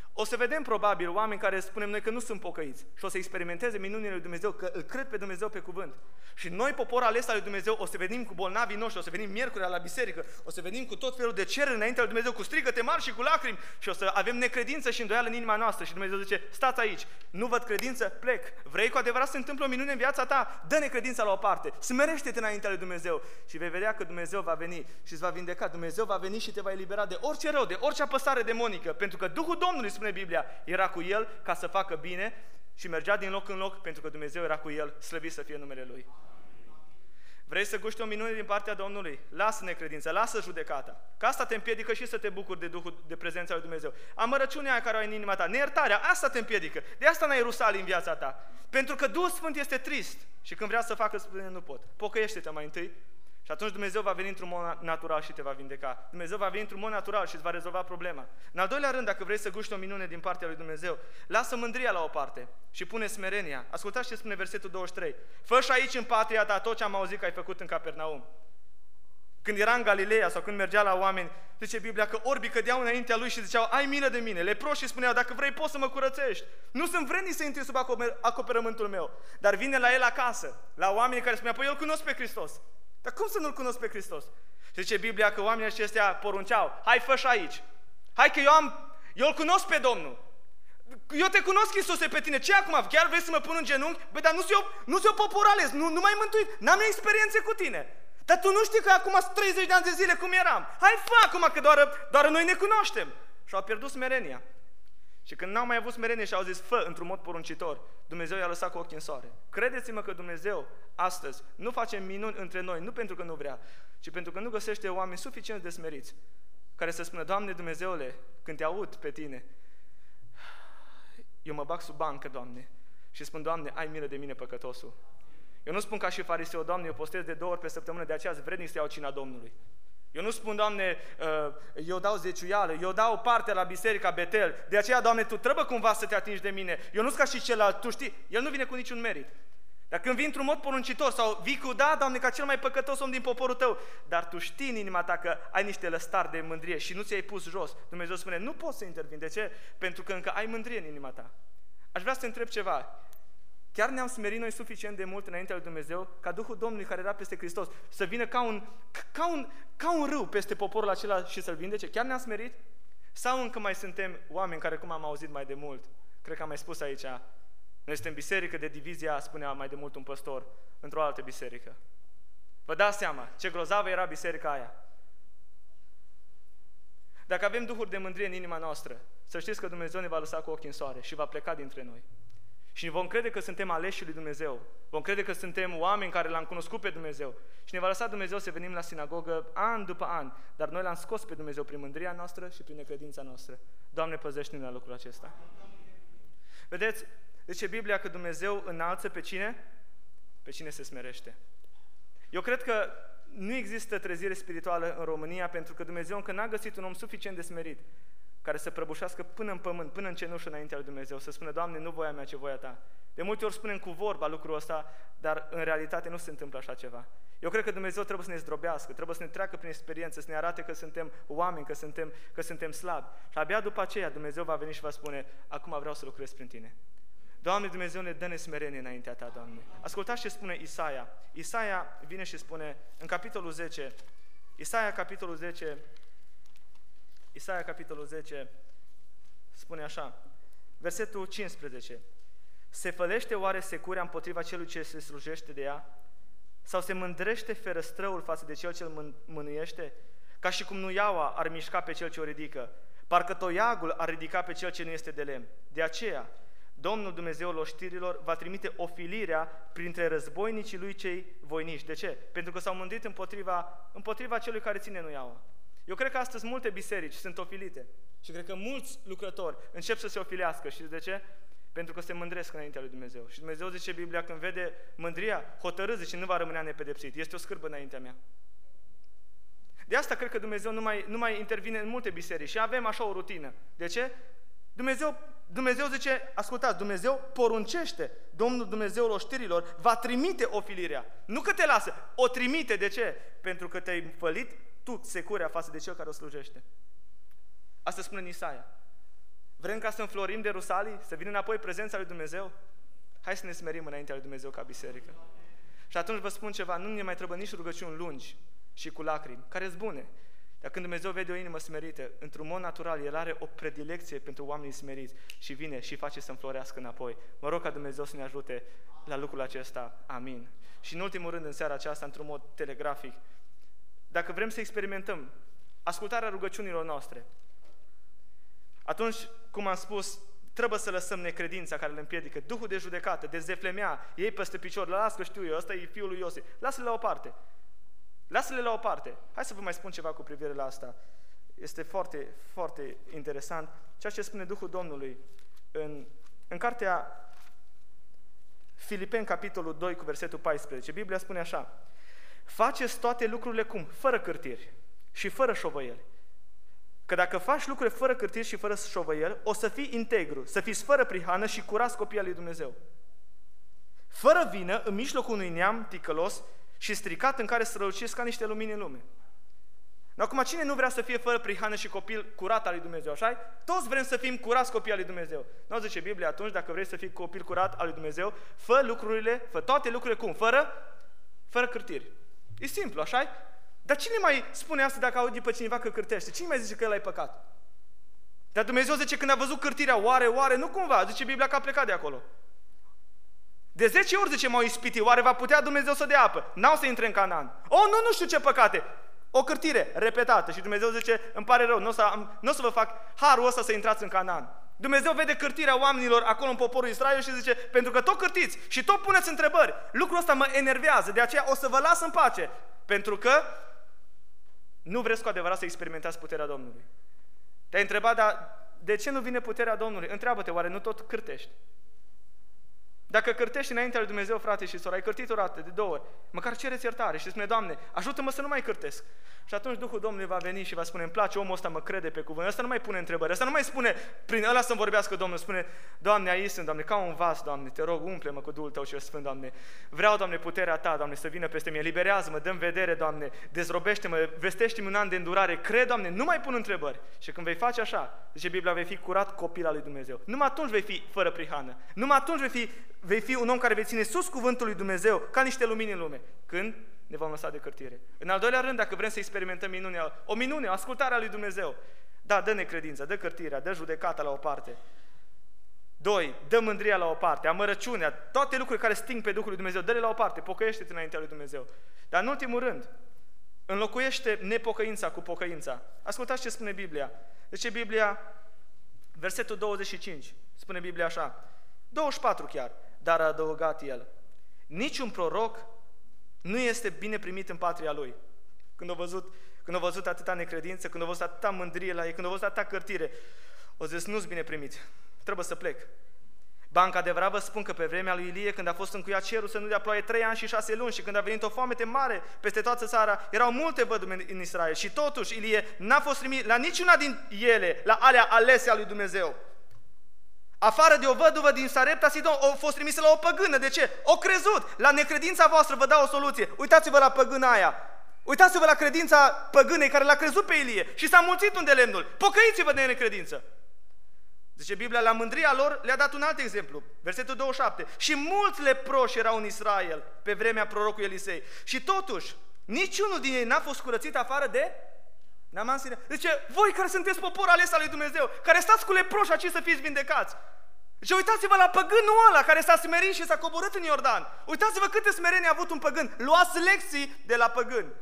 O să vedem probabil oameni care spunem noi că nu sunt pocăiți și o să experimenteze minunile lui Dumnezeu, că îl cred pe Dumnezeu pe cuvânt. Și noi, poporul ales al lui Dumnezeu, o să venim cu bolnavii noștri, o să venim miercurea la biserică, o să venim cu tot felul de cereri înaintea lui Dumnezeu, cu strigăte mari și cu lacrimi și o să avem necredință și îndoială în inima noastră. Și Dumnezeu zice, stați aici, nu văd credință, plec. Vrei cu adevărat să se întâmple o minune în viața ta? Dă necredința la o parte, smerește-te înaintea lui Dumnezeu și vei vedea că Dumnezeu va veni și îți va vindeca. Dumnezeu va veni și te va elibera de orice rău, de orice apăsare demonică, pentru că Duhul Domnului, spune Biblia, era cu el ca să facă bine și mergea din loc în loc pentru că Dumnezeu era cu el, slăvit să fie numele Lui. Vrei să guști o minune din partea Domnului? Lasă necredința, lasă judecata. Că asta te împiedică și să te bucuri de Duhul, de prezența lui Dumnezeu. Amărăciunea aia care o ai în inima ta, neiertarea, asta te împiedică. De asta n-ai Ierusalim în viața ta. Pentru că Duhul Sfânt este trist și când vrea să facă, spune, nu pot. Pocăiește-te mai întâi și atunci Dumnezeu va veni într-un mod natural și te va vindeca. Dumnezeu va veni într-un mod natural și îți va rezolva problema. În al doilea rând, dacă vrei să guști o minune din partea lui Dumnezeu, lasă mândria la o parte și pune smerenia. Ascultați ce spune versetul douăzeci și trei. Fă și aici în patria ta tot ce am auzit că ai făcut în Capernaum. Când era în Galileea sau când mergea la oameni, zice Biblia că orbii cădeau înaintea lui și ziceau, ai milă de mine. Leproșii spuneau, dacă vrei poți să mă curățește. Nu sunt vrednic să intri sub acoperământul meu. Dar vine la el acasă, la oamenii care spuneau, păi eu îl cunosc pe Hristos. Dar cum să nu-L cunosc pe Hristos? Și zice Biblia că oamenii aceștia porunceau, hai fă și aici. Hai că eu am, eu îl cunosc pe Domnul. Eu te cunosc, Iisuse, pe tine. Ce acum? Chiar vrei să mă pun în genunchi? Băi, dar nu sunt eu, nu sunt eu popor ales, nu, nu m-ai mântuit, n-am experiențe cu tine. Dar tu nu știi că acum treizeci de ani de zile cum eram. Hai fă acum că doar, doar noi ne cunoaștem. Și au pierdut smerenia. Și când n-au mai avut smerenie și au zis, fă într-un mod poruncitor, Dumnezeu i-a lăsat cu ochii în soare. Credeți-mă că Dumnezeu astăzi nu face minuni între noi, nu pentru că nu vrea, ci pentru că nu găsește oameni suficient de smeriți, care să spună, Doamne Dumnezeule, când te aud pe tine, eu mă bag sub bancă, Doamne, și spun, Doamne, ai milă de mine, păcătosul. Eu nu spun ca și fariseu, Doamne, eu postez de două ori pe săptămână, de aceea vrednic să iau cina Domnului. Eu nu spun, Doamne, eu dau zeciuială, eu dau parte la biserica Betel, de aceea, Doamne, Tu trebuie cumva să te atingi de mine. Eu nu sunt ca și celălalt, Tu știi, el nu vine cu niciun merit. Dar când vii într-un mod poruncitor sau vii cu, da, Doamne, ca cel mai păcătos om din poporul Tău, dar Tu știi în inima Ta că ai niște lăstari de mândrie și nu ți-ai pus jos, Dumnezeu spune, nu poți să intervin. De ce? Pentru că încă ai mândrie în inima ta. Aș vrea să te întreb ceva. Chiar ne-am smerit noi suficient de mult înaintea lui Dumnezeu ca Duhul Domnului care era peste Hristos să vină ca un, ca un, ca un râu peste poporul acela și să-l vindece? Chiar ne-am smerit? Sau încă mai suntem oameni care, cum am auzit mai de mult, cred că am mai spus aici, noi suntem biserică de divizia, spunea mai de mult un păstor, într-o altă biserică. Vă dați seama ce grozavă era biserica aia. Dacă avem duhuri de mândrie în inima noastră, să știți că Dumnezeu ne va lăsa cu ochii în soare și va pleca dintre noi. Și vom crede că suntem aleși lui Dumnezeu. Vom crede că suntem oameni care L-am cunoscut pe Dumnezeu. Și ne va lăsa Dumnezeu să venim la sinagogă an după an. Dar noi L-am scos pe Dumnezeu prin mândria noastră și prin necredința noastră. Doamne, păzește-ne la lucrul acesta. Vedeți? Zice Biblia că Dumnezeu înalță pe cine? Pe cine se smerește. Eu cred că nu există trezire spirituală în România pentru că Dumnezeu încă n-a găsit un om suficient de smerit care să prăbușească până în pământ, până în cenușă înaintea lui Dumnezeu, să spună, Doamne, nu voia mea, ce voia Ta. De multe ori spunem cu vorba lucrul ăsta, dar în realitate nu se întâmplă așa ceva. Eu cred că Dumnezeu trebuie să ne zdrobească, trebuie să ne treacă prin experiență, să ne arate că suntem oameni, că suntem, că suntem slabi. Și abia după aceea Dumnezeu va veni și va spune, acum vreau să lucrez prin tine. Doamne Dumnezeule, dă-ne smerenie înaintea Ta, Doamne. Ascultați ce spune Isaia. Isaia vine și spune în capitolul zece, Isaia capitolul zece, Isaia capitolul zece spune așa, versetul cincisprezece. Se fălește oare securea împotriva celui ce se slujește de ea? Sau se mândrește ferăstrăul față de cel ce îl mânuiește? Ca și cum nuiaua ar mișca pe cel ce o ridică, parcă toiagul ar ridica pe cel ce nu este de lemn. De aceea, Domnul Dumnezeul oștirilor va trimite ofilirea printre războinicii lui cei voinici. De ce? Pentru că s-au mândrit împotriva, împotriva celui care ține nuiaua. Eu cred că astăzi multe biserici sunt ofilite și cred că mulți lucrători încep să se ofilească. Și de ce? Pentru că se mândresc înaintea lui Dumnezeu. Și Dumnezeu zice Biblia, când vede mândria, hotărât, zice, nu va rămânea nepedepsit. Este o scârbă înaintea mea. De asta cred că Dumnezeu nu mai, nu mai intervine în multe biserici și avem așa o rutină. De ce? Dumnezeu, Dumnezeu zice, ascultați, Dumnezeu poruncește, Domnul Dumnezeul oștirilor va trimite ofilirea. Nu că te lasă, o trimite. De ce? Pentru că te-ai fălit tu securea față de cel care o slujește. Asta spune în Isaia. Vrem ca să înflorim de rusalii, să vină înapoi prezența lui Dumnezeu? Hai să ne smerim înaintea lui Dumnezeu ca biserică. Și atunci vă spun ceva, nu ne mai trebuie nici rugăciuni lungi și cu lacrimi, care sunt bune. Dar când Dumnezeu vede o inimă smerită, într-un mod natural, El are o predilecție pentru oamenii smeriți și vine și face să înflorească înapoi. Mă rog ca Dumnezeu să ne ajute la lucrul acesta. Amin. Și în ultimul rând, în seara aceasta, într-un mod telegrafic, dacă vrem să experimentăm ascultarea rugăciunilor noastre, atunci, cum am spus, trebuie să lăsăm necredința care le împiedică, duhul de judecată, de zeflemea, ei peste picior, las că știu eu, ăsta e fiul lui Iosif, lasă-le la o parte. Lasă-le la o parte. Hai să vă mai spun ceva cu privire la asta. Este foarte, foarte interesant ceea ce spune Duhul Domnului în, în cartea Filipeni, capitolul doi, cu versetul paisprezece. Biblia spune așa: faceți toate lucrurile cum? Fără cârtiri și fără șovăieli. Că dacă faci lucruri fără cârtiri și fără șovăieli, o să fii integru, să fii fără prihană și curați copii al lui Dumnezeu. Fără vină, în mijlocul unui neam ticălos și stricat în care strălucesc ca niște lumini în lume. Acum, cine nu vrea să fie fără prihană și copil curat al lui Dumnezeu, așa? Toți vrem să fim curați copii al lui Dumnezeu. Nu zice Biblia atunci, dacă vrei să fii copil curat al lui Dumnezeu, fă lucrurile, fă toate lucrurile cum? Fără? Fără cârtiri. E simplu, așa? Dar cine mai spune asta dacă aude pe cineva că cârtește? Cine mai zice că el ai păcat? Dar Dumnezeu zice, când a văzut cârtirea, oare, oare, nu cumva, zice Biblia că a plecat de acolo. De zece ori, zice, m-au ispitit, oare va putea Dumnezeu să dea apă? N-au să intre în Canaan. O, nu, nu știu ce păcate. O cârtire repetată și Dumnezeu zice, îmi pare rău, nu o să, n-o să vă fac harul ăsta să intrați în Canaan. Dumnezeu vede cârtirea oamenilor acolo în poporul Israel și zice, pentru că tot cârtiți și tot puneți întrebări, lucrul ăsta mă enervează, de aceea o să vă las în pace, pentru că nu vreți cu adevărat să experimentați puterea Domnului. Te-ai întrebat, dar de ce nu vine puterea Domnului? Întreabă-te, oare nu tot cârtești? Dacă cârtești înaintea lui Dumnezeu, frate și soră, ai cârtit o dată, de două ori, măcar cereți iertare și spune, Doamne, ajută-mă să nu mai cârtesc. Și atunci Duhul Domnului va veni și va spune, îmi place, omul ăsta mă crede pe cuvânt, ăsta nu mai pune întrebări, ăsta nu mai spune, prin ăla să-mi vorbească Domnul, spune, Doamne, aici sunt, Doamne, ca un vas, Doamne, te rog, umple-mă cu Duhul Tău și Sfânt, Doamne. Vreau, Doamne, puterea Ta, Doamne, să vină peste mine, liberează-mă, dă-mi vedere, Doamne, dezrobește-mă, vestește-mi un an de îndurare, cred, Doamne, nu mai pun întrebări. Și când vei face așa, zice Biblia, vei fi curat copil al lui Dumnezeu. Numai atunci vei fi fără prihană. Numai atunci vei fi, vei fi un om care vei ține sus cuvântul lui Dumnezeu, ca niște lumini în lume. Când ne vom lăsa de cârtire. În al doilea rând, dacă vrem să experimentăm minunea, o minune, o ascultare a lui Dumnezeu, da, dă necredința, dă cârtirea, dă judecata la o parte. Doi, dă mândria la o parte, amărăciunea, toate lucrurile care sting pe Duhul lui Dumnezeu, dă-le la o parte, pocăiește-te înaintea lui Dumnezeu. Dar în ultimul rând, înlocuiește nepocăința cu pocăința. Ascultați ce spune Biblia. Deci Biblia, versetul douăzeci și cinci, spune Biblia așa, douăzeci și patru chiar, dar a adăugat el, niciun proroc nu este bine primit în patria lui. Când a văzut, când a văzut atâta necredință, când a văzut atâta mândrie la ei, când a văzut atâta cârtire, o zis, nu-s bine primit, trebuie să plec. Banca adevărat vă spun că pe vremea lui Ilie, când a fost încuiat cerul să nu dea ploaie trei ani și șase luni și când a venit o foamete mare peste toată țara, erau multe văduve în Israel și totuși Ilie n-a fost trimis la niciuna din ele, la alea alese a lui Dumnezeu. Afară de o văduvă din Sarepta Sidon, au fost trimise la o păgână. De ce? O crezut. La necredința voastră vă dau o soluție. Uitați-vă la păgâna aia. Uitați-vă la credința păgânei care l-a crezut pe Ilie și s-a mulțit unde lemnul. Pocăiți-vă de necredință. Zice Biblia, la mândria lor le-a dat un alt exemplu. Versetul douăzeci și șapte. Și mulți leproși erau în Israel pe vremea prorocului Elisei. Și totuși, niciunul din ei n-a fost curățit afară de Naaman Sirian. Zice, voi care sunteți popor ales al lui Dumnezeu, care stați cu leproși aici să fiți vindecați. Zice, uitați-vă la păgânul ăla care s-a smerit și s-a coborât în Iordan. Uitați-vă câte smerenie a avut un păgân. Luați lecții de la păgân.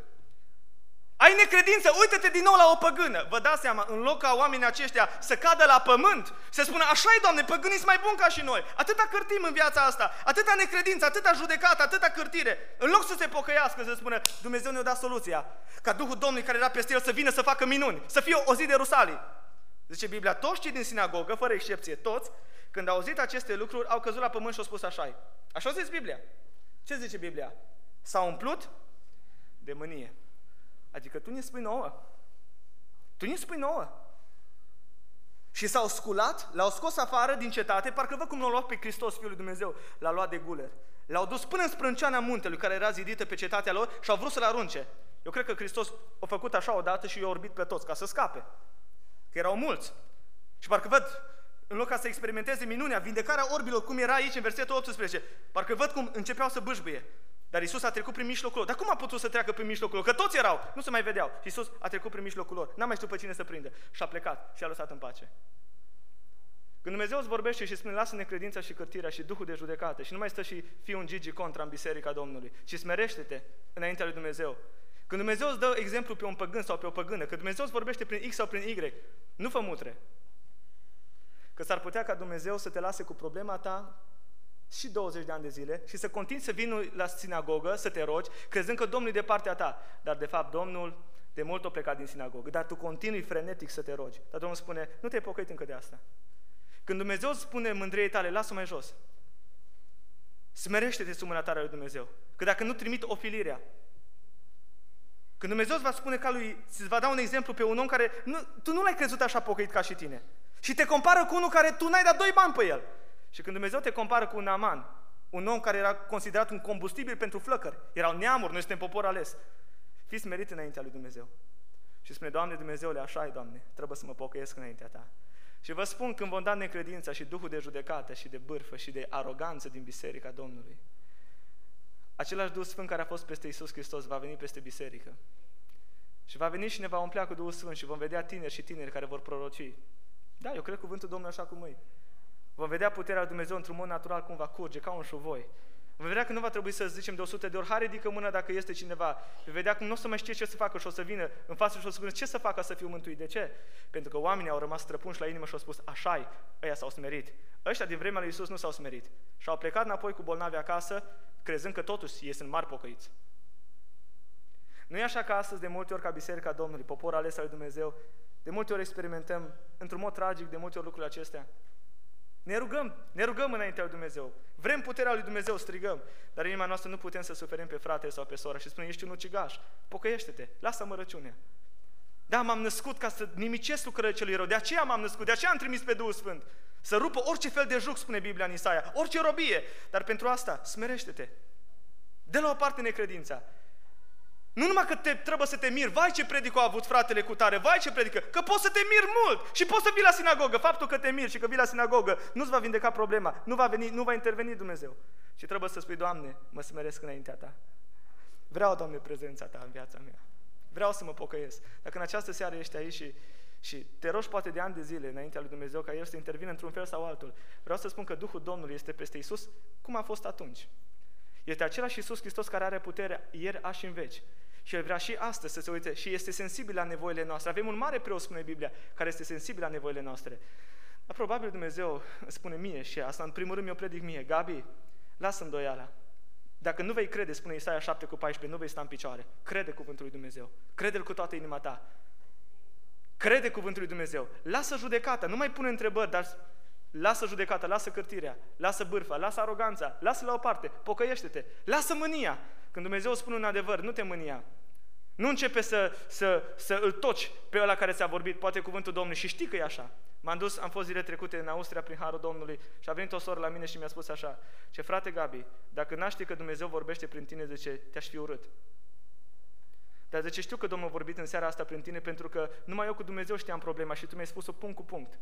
Ai necredință, uită-te din nou la o păgână. Vă dați seama, în loc ca oamenii aceștia să cadă la pământ, să spună, așa-i, Doamne, păgânii sunt mai buni ca și noi. Atâta cârtim în viața asta, atâta necredință, atâta judecată, atâta cârtire. În loc să se pocăiască, să spună, Dumnezeu ne-a dat soluția. Ca Duhul Domnului care era peste el să vină să facă minuni, să fie o zi de Rusalii. Zice Biblia, toți cei din sinagogă, fără excepție, toți, când au auzit aceste lucruri, au căzut la pământ și au spus așa-i. Așa zice Biblia. Ce zice Biblia? S-au umplut de mânie. Adică tu ne spui nouă. Tu ne spui nouă. Și s-au sculat, l-au scos afară din cetate, parcă văd cum l-au luat pe Hristos, Fiul lui Dumnezeu, l-a luat de guler. L-au dus până în sprânceana muntelui care era zidită pe cetatea lor și au vrut să-l arunce. Eu cred că Hristos a făcut așa odată și i-a orbit pe toți, ca să scape. Că erau mulți. Și parcă văd în loc ca să experimenteze minunea, vindecarea orbilor, cum era aici în versetul optsprezece, parcă văd cum începeau să bâșbâie. Dar Iisus a trecut prin mijlocul lor. Dar cum a putut să treacă prin mijlocul lor? Că toți erau, nu se mai vedeau. Iisus a trecut prin mijlocul lor. N-a mai știut pe cine să prindă. Și a plecat și a lăsat în pace. Când Dumnezeu îți vorbește și spune, lasă necredința și cârtirea și duhul de judecată și nu mai stă și fii un Gigi contra în biserica Domnului, ci smerește-te înaintea lui Dumnezeu. Când Dumnezeu îți dă exemplu pe un păgân sau pe o păgână, când Dumnezeu îți vorbește prin X sau prin Y, nu fă mutre. Că s-ar putea ca Dumnezeu să te lase cu problema ta și douăzeci de ani de zile și să continui să vină la sinagogă, să te rogi, crezând că Domnul e de partea ta. Dar de fapt Domnul de mult a plecat din sinagogă, dar tu continui frenetic să te rogi. Dar Domnul spune, nu te-ai pocăit încă de asta. Când Dumnezeu îți spune mândriei tale, lasă mai jos. Smerește-te sub mâna tare lui Dumnezeu. Că dacă nu trimit ofilirea, când Dumnezeu îți va spune ca lui, îți va da un exemplu pe un om care nu, tu nu l-ai crezut așa pocăit ca și tine. Și te compară cu unul care tu n-ai dat doi bani pe el. Și când Dumnezeu te compară cu un Naaman, un om care era considerat un combustibil pentru flăcări, erau neamuri, noi suntem popor ales, fii smerit înaintea lui Dumnezeu. Și spune, Doamne Dumnezeule, așa e, Doamne, trebuie să mă pocăiesc înaintea Ta. Și vă spun, când vom da necredința și duhul de judecată și de bârfă și de aroganță din biserica Domnului, același Duh Sfânt care a fost peste Iisus Hristos va veni peste biserică. Și va veni și ne va umplea cu Duhul Sfânt și vom vedea tineri și tineri care vor proroci. Da, eu cred cuvântul Domnului așa cum e. Vom vedea puterea lui Dumnezeu într-un mod natural cum va curge, ca un șuvoi. Vom vedea că nu va trebui să zicem de o sută de ori, hai ridică mâna dacă este cineva. Vom vedea cum nu o să mai știe ce să facă și o să vină în față și o să spună, ce să facă să fiu mântuit? De ce? Pentru că oamenii au rămas străpunși la inimă și au spus, așa-i, ăia s-au smerit. Ăștia din vremea lui Iisus nu s-au smerit. Și au plecat înapoi cu bolnavi acasă, crezând că totuși ei sunt mari pocăiți. Nu e așa că astăzi, de multe ori, ca Biserica Domnului, popor ales al lui Dumnezeu, de multe ori experimentăm, într-un mod tragic, de multe ori lucrurile acestea. Ne rugăm, ne rugăm înaintea lui Dumnezeu. Vrem puterea lui Dumnezeu, strigăm. Dar în inima noastră nu putem să suferim pe frate sau pe soră și spunem, ești un ucigaș, pocăiește-te, lasă mărăciunea. Da, m-am născut ca să nimicesc lucrările celui rău, de aceea m-am născut, de aceea am trimis pe Duhul Sfânt. Să rupă orice fel de juc, spune Biblia în Isaia, orice robie. Dar pentru asta, smerește-te. Dă la o parte necredința. Nu numai că te, trebuie să te miri, vai ce predică a avut fratele cu tare, vai ce predică, că poți să te miri mult și poți să vii la sinagogă. Faptul că te miri și că vii la sinagogă nu-ți va vindeca problema, nu va, veni, nu va interveni Dumnezeu. Și trebuie să spui, Doamne, mă smeresc înaintea Ta. Vreau, Doamne, prezența Ta în viața mea. Vreau să mă pocăiesc. Dacă în această seară ești aici și, și te rogi poate de ani de zile înaintea lui Dumnezeu ca El să intervină într-un fel sau altul, vreau să spun că Duhul Domnului este peste Iisus cum a fost atunci. Este același Iisus Hristos care are putere ieri, azi și în veci. Și El vrea și astăzi să se uite și este sensibil la nevoile noastre. Avem un mare preot, spune Biblia, care este sensibil la nevoile noastre. Dar probabil Dumnezeu spune mie și asta în primul rând mi-o predic mie, Gabi, lasă îndoiala. Dacă nu vei crede, spune Isaia șapte cu paisprezece, nu vei sta în picioare. Crede cuvântul lui Dumnezeu. Crede-L cu toată inima ta. Crede cuvântul lui Dumnezeu. Lasă judecata, nu mai pune întrebări, dar lasă judecata, lasă cârtirea, lasă bârfa, lasă aroganța, lasă la o parte, pocăiește-te, lasă mânia. Când Dumnezeu spune un adevăr, nu te mânia. Nu începe să, să, să îl toci pe ăla care ți-a vorbit, poate cuvântul Domnului și știi că e așa. M-am dus, am fost zile trecute în Austria prin Harul Domnului și a venit o soră la mine și mi-a spus așa, ce frate Gabi, dacă n-aș ști că Dumnezeu vorbește prin tine, zice, te-aș fi urât. Dar zice, știu că Domnul a vorbit în seara asta prin tine pentru că numai eu cu Dumnezeu știam problema și tu mi-ai spus-o punct cu punct.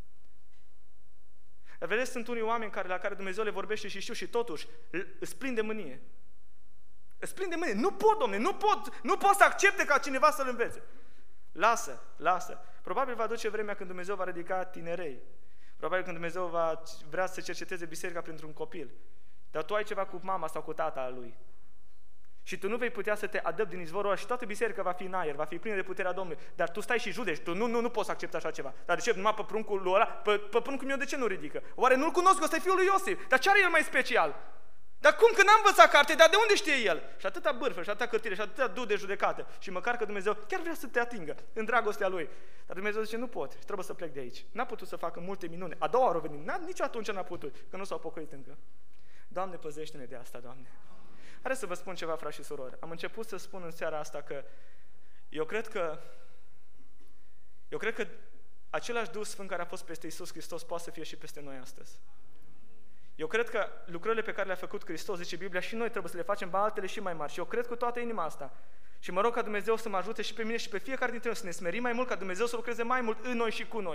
Dar vedeți, sunt unii oameni care, la care Dumnezeu le vorbește și știu și totuși îți plin de mânie. Îți plin de mânie. Nu pot, Domne, nu pot, nu pot să accepte ca cineva să-L învețe. Lasă, lasă. Probabil va duce vremea când Dumnezeu va ridica tinerei. Probabil când Dumnezeu va vrea să cerceteze biserica printr-un copil. Dar tu ai ceva cu mama sau cu tata a lui. Și tu nu vei putea să te adăpți din izvorul ăla și toată biserica va fi în aer, va fi plină de puterea Domnului. Dar tu stai și judeci, tu nu, nu, nu poți să accepti așa ceva. Dar de ce? Numai pe pruncul lui ăla, pe, pe pruncul meu de ce nu ridică? Oare nu-l cunosc, ăsta e fiul lui Iosif? Dar ce are el mai special? Dar cum că n-am învățat carte, dar de unde știe el? Și atâta bârfă, și atâta cârtire, și atâta duh de judecată. Și măcar că Dumnezeu chiar vrea să te atingă în dragostea Lui. Dar Dumnezeu zice, nu pot, și trebuie să plec de aici. N-a putut să facă multe minuni. A doua oară a venit, n-a, nici atunci n-a putut, că nu s-au pocăit încă. Doamne, păzește-ne de asta, Doamne. Hai să vă spun ceva, frați și surori. Am început să spun în seara asta că eu cred că eu cred că același Duh Sfânt care a fost peste Iisus Hristos poate să fie și peste noi astăzi. Eu cred că lucrările pe care le-a făcut Hristos, zice Biblia, și noi trebuie să le facem, ba altele și mai mari. Și eu cred cu toată inima asta. Și mă rog ca Dumnezeu să mă ajute și pe mine și pe fiecare dintre noi să ne smerim mai mult, ca Dumnezeu să lucreze mai mult în noi și cu noi.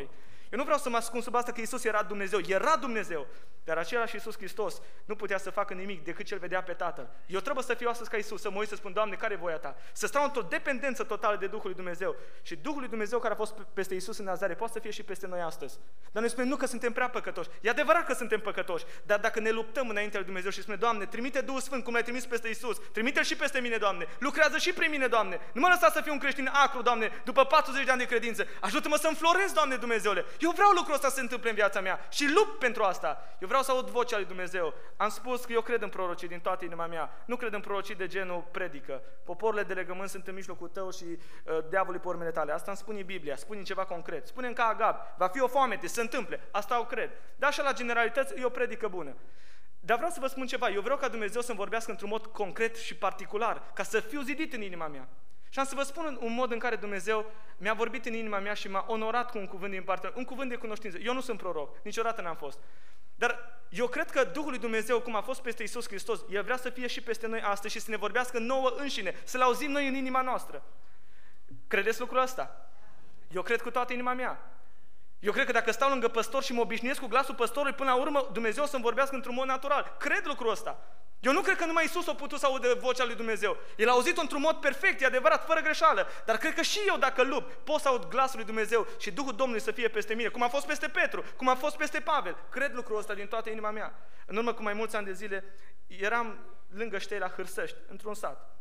Eu nu vreau să mă ascund sub asta că Iisus era Dumnezeu, era Dumnezeu, dar același Iisus Hristos nu putea să facă nimic decât ce îl vedea pe Tatăl. Eu trebuie să fiu astăzi ca Iisus, să mă uit să spun, Doamne, care e voia Ta? Să stau într-o dependență totală de Duhul lui Dumnezeu. Și Duhul lui Dumnezeu care a fost peste Iisus în Nazaret poate să fie și peste noi astăzi. Dar noi spunem nu că suntem prea păcătoși. E adevărat că suntem păcătoși, dar dacă ne luptăm înaintea lui Dumnezeu și spunem, Doamne, trimite Duhul Sfânt cum l-ai trimis peste Iisus, trimite-l și peste mine, Doamne, lucrează și prin mine, Doamne. Nu mă lăsa să fiu un creștin acru, Doamne, după patruzeci de ani de credință. Ajută-mă să înfloresc, Doamne Dumnezeule. Eu vreau lucrul ăsta să se întâmple în viața mea și lupt pentru asta. Eu vreau să aud vocea lui Dumnezeu. Am spus că eu cred în prorocii din toată inima mea. Nu cred în prorocii de genul predică. Poporile de legământ sunt în mijlocul tău și uh, diavolul pe urmele tale. Asta îmi spune Biblia, spune ceva concret. Spune ca Agab, va fi o foamete, se întâmple. Asta o cred. Dar așa la generalități e o predică bună. Dar vreau să vă spun ceva. Eu vreau ca Dumnezeu să-mi vorbească într-un mod concret și particular, ca să fiu zidit în inima mea. Și am să vă spun un mod în care Dumnezeu mi-a vorbit în inima mea și m-a onorat cu un cuvânt din partea, un cuvânt de cunoștință. Eu nu sunt proroc, niciodată n-am fost. Dar eu cred că Duhul lui Dumnezeu, cum a fost peste Iisus Hristos, El vrea să fie și peste noi astăzi și să ne vorbească nouă înșine, să-L auzim noi în inima noastră. Credeți lucrul ăsta? Eu cred cu toată inima mea. Eu cred că dacă stau lângă păstor și mă obișnuiesc cu glasul păstorului, până la urmă Dumnezeu să-mi vorbească într-un mod natural. Cred lucrul ăsta. Eu nu cred că numai Iisus a putut să audă vocea lui Dumnezeu. El a auzit-o într-un mod perfect, e adevărat, fără greșeală. Dar cred că și eu, dacă lupt, pot să aud glasul lui Dumnezeu și Duhul Domnului să fie peste mine, cum a fost peste Petru, cum a fost peste Pavel. Cred lucrul ăsta din toată inima mea. În urmă cu mai mulți ani de zile, eram lângă Ștei la Hârsăști, într-un sat.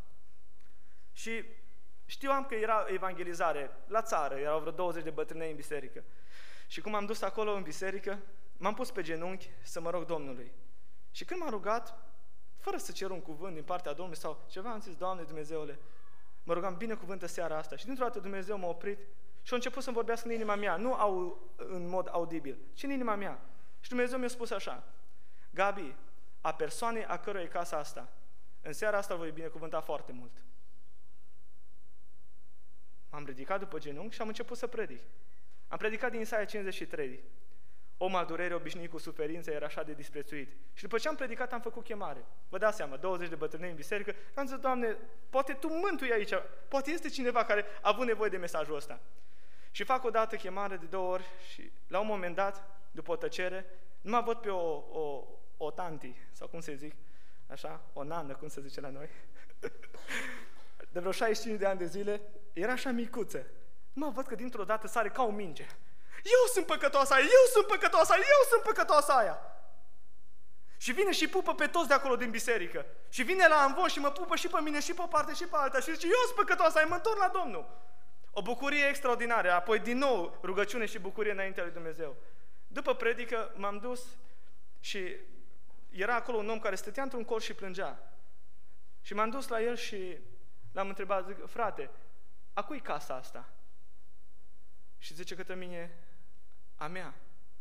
Și știam că era evangelizare la țară, erau vreo douăzeci de bătrânei în biserică. Și cum am dus acolo în biserică, m-am pus pe genunchi să mă rog Domnului. Și când m-am rugat, fără să cer un cuvânt din partea Domnului sau ceva, am zis, Doamne Dumnezeule, mă rugam binecuvântă seara asta. Și dintr-o dată Dumnezeu m-a oprit și a început să-mi vorbească în inima mea, nu au, în mod audibil, ci în inima mea. Și Dumnezeu mi-a spus așa, Gabi, a persoanei a cărui e casa asta, în seara asta voi binecuvânta foarte mult. M-am ridicat după genunchi și am început să predic. Am predicat din Isaia cincizeci și trei. Om al durerii obișnuit cu suferință era așa de disprețuit. Și după ce am predicat, am făcut chemare. Vă dați seama, douăzeci de bătrânei în biserică. Am zis, Doamne, poate Tu mântui aici. Poate este cineva care a avut nevoie de mesajul ăsta. Și fac o dată chemare de două ori și la un moment dat, după o tăcere, nu mă văd pe o, o, o tanti, sau cum se zic, așa, o nană, cum se zice la noi. De vreo șaizeci și cinci de ani de zile, era așa micuță. Nu mă văd că dintr-o dată sare ca o minge. Eu sunt păcătoasa aia, eu sunt păcătoasa aia, eu sunt păcătoasa aia. Și vine și pupă pe toți de acolo din biserică. Și vine la amvon și mă pupă și pe mine și pe o parte și pe alta. Și zice, eu sunt păcătoasa aia, mă întorc la Domnul. O bucurie extraordinară, apoi din nou rugăciune și bucurie înaintea lui Dumnezeu. După predică m-am dus și era acolo un om care stătea într-un colț și plângea. Și m-am dus la el și l-am întrebat, zic, frate, a cui casa asta? Și zice către mine, a mea.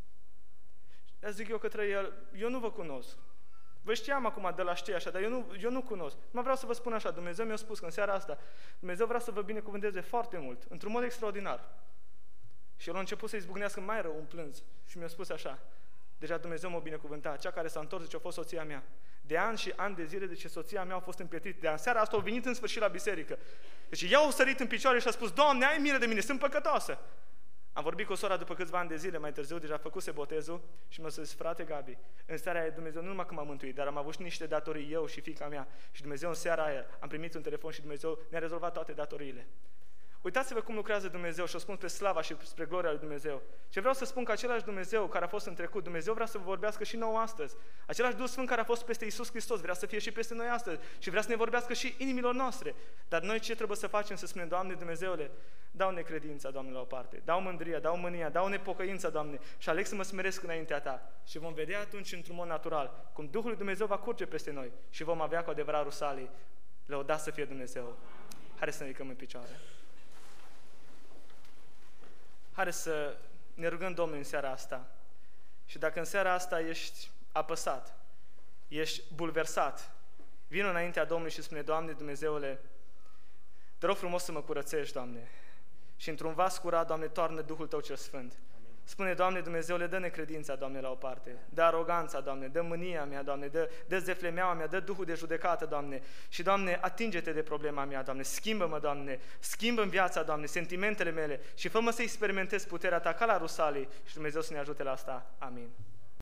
Dar zic eu către el, eu nu vă cunosc. Vă știam acum de la Ștei așa, dar eu nu, eu nu cunosc. Mă vreau să vă spun așa, Dumnezeu mi-a spus că în seara asta, Dumnezeu vrea să vă binecuvânteze foarte mult, într-un mod extraordinar. Și el a început să izbucnească mai rău un plâns și mi-a spus așa, deja Dumnezeu m-a binecuvântat, cea care s-a întors, zice, a fost soția mea. De ani și ani de zile, deci soția mea a fost împietrită. De în seara asta a venit în sfârșit la biserică. Deci ea a sărit în picioare și a spus, Doamne, ai milă de mine, sunt păcătoasă. Am vorbit cu sora după câțiva ani de zile, mai târziu, deja făcuse botezul și mi-a zis, frate Gabi, în seara aia Dumnezeu nu numai că m-a mântuit, dar am avut și niște datorii eu și fiica mea. Și Dumnezeu în seara aia am primit un telefon și Dumnezeu ne-a rezolvat toate datoriile. Uitați-vă cum lucrează Dumnezeu și o spun pe slava și spre gloria lui Dumnezeu. Și vreau să spun că același Dumnezeu care a fost în trecut, Dumnezeu vrea să vă vorbească și nouă astăzi. Același Duh Sfânt care a fost peste Iisus Hristos vrea să fie și peste noi astăzi și vrea să ne vorbească și inimilor noastre. Dar noi ce trebuie să facem? Să spunem, Doamne Dumnezeule, dau necredința, Doamne, la o parte, dau mândria, dau mânia, dau nepocăința, Doamne, și aleg să mă smeresc înaintea Ta. Și vom vedea atunci într-un mod natural cum Duhul lui Dumnezeu va curge peste noi și vom avea cu adevărat rusalii. Lăudați să fie Dumnezeu. Haideți să ne ridicăm în picioare. Haideți să ne rugăm Domnului în seara asta. Și dacă în seara asta ești apăsat, ești bulversat, vino înaintea Domnului și spune, Doamne Dumnezeule, te rog frumos să mă curățești, Doamne. Și într-un vas curat, Doamne, toarnă Duhul Tău cel Sfânt. Spune, Doamne Dumnezeule, dă necredința, Doamne, la o parte, dă aroganța, Doamne, dă mânia mea, Doamne, dă, dă zeflemeaua mea, dă duhul de judecată, Doamne, și, Doamne, atinge-te de problema mea, Doamne, schimbă-mă, Doamne, schimbă-mi viața, Doamne, sentimentele mele și fă-mă să experimentez puterea Ta ca la Rusalii și Dumnezeu să ne ajute la asta. Amin.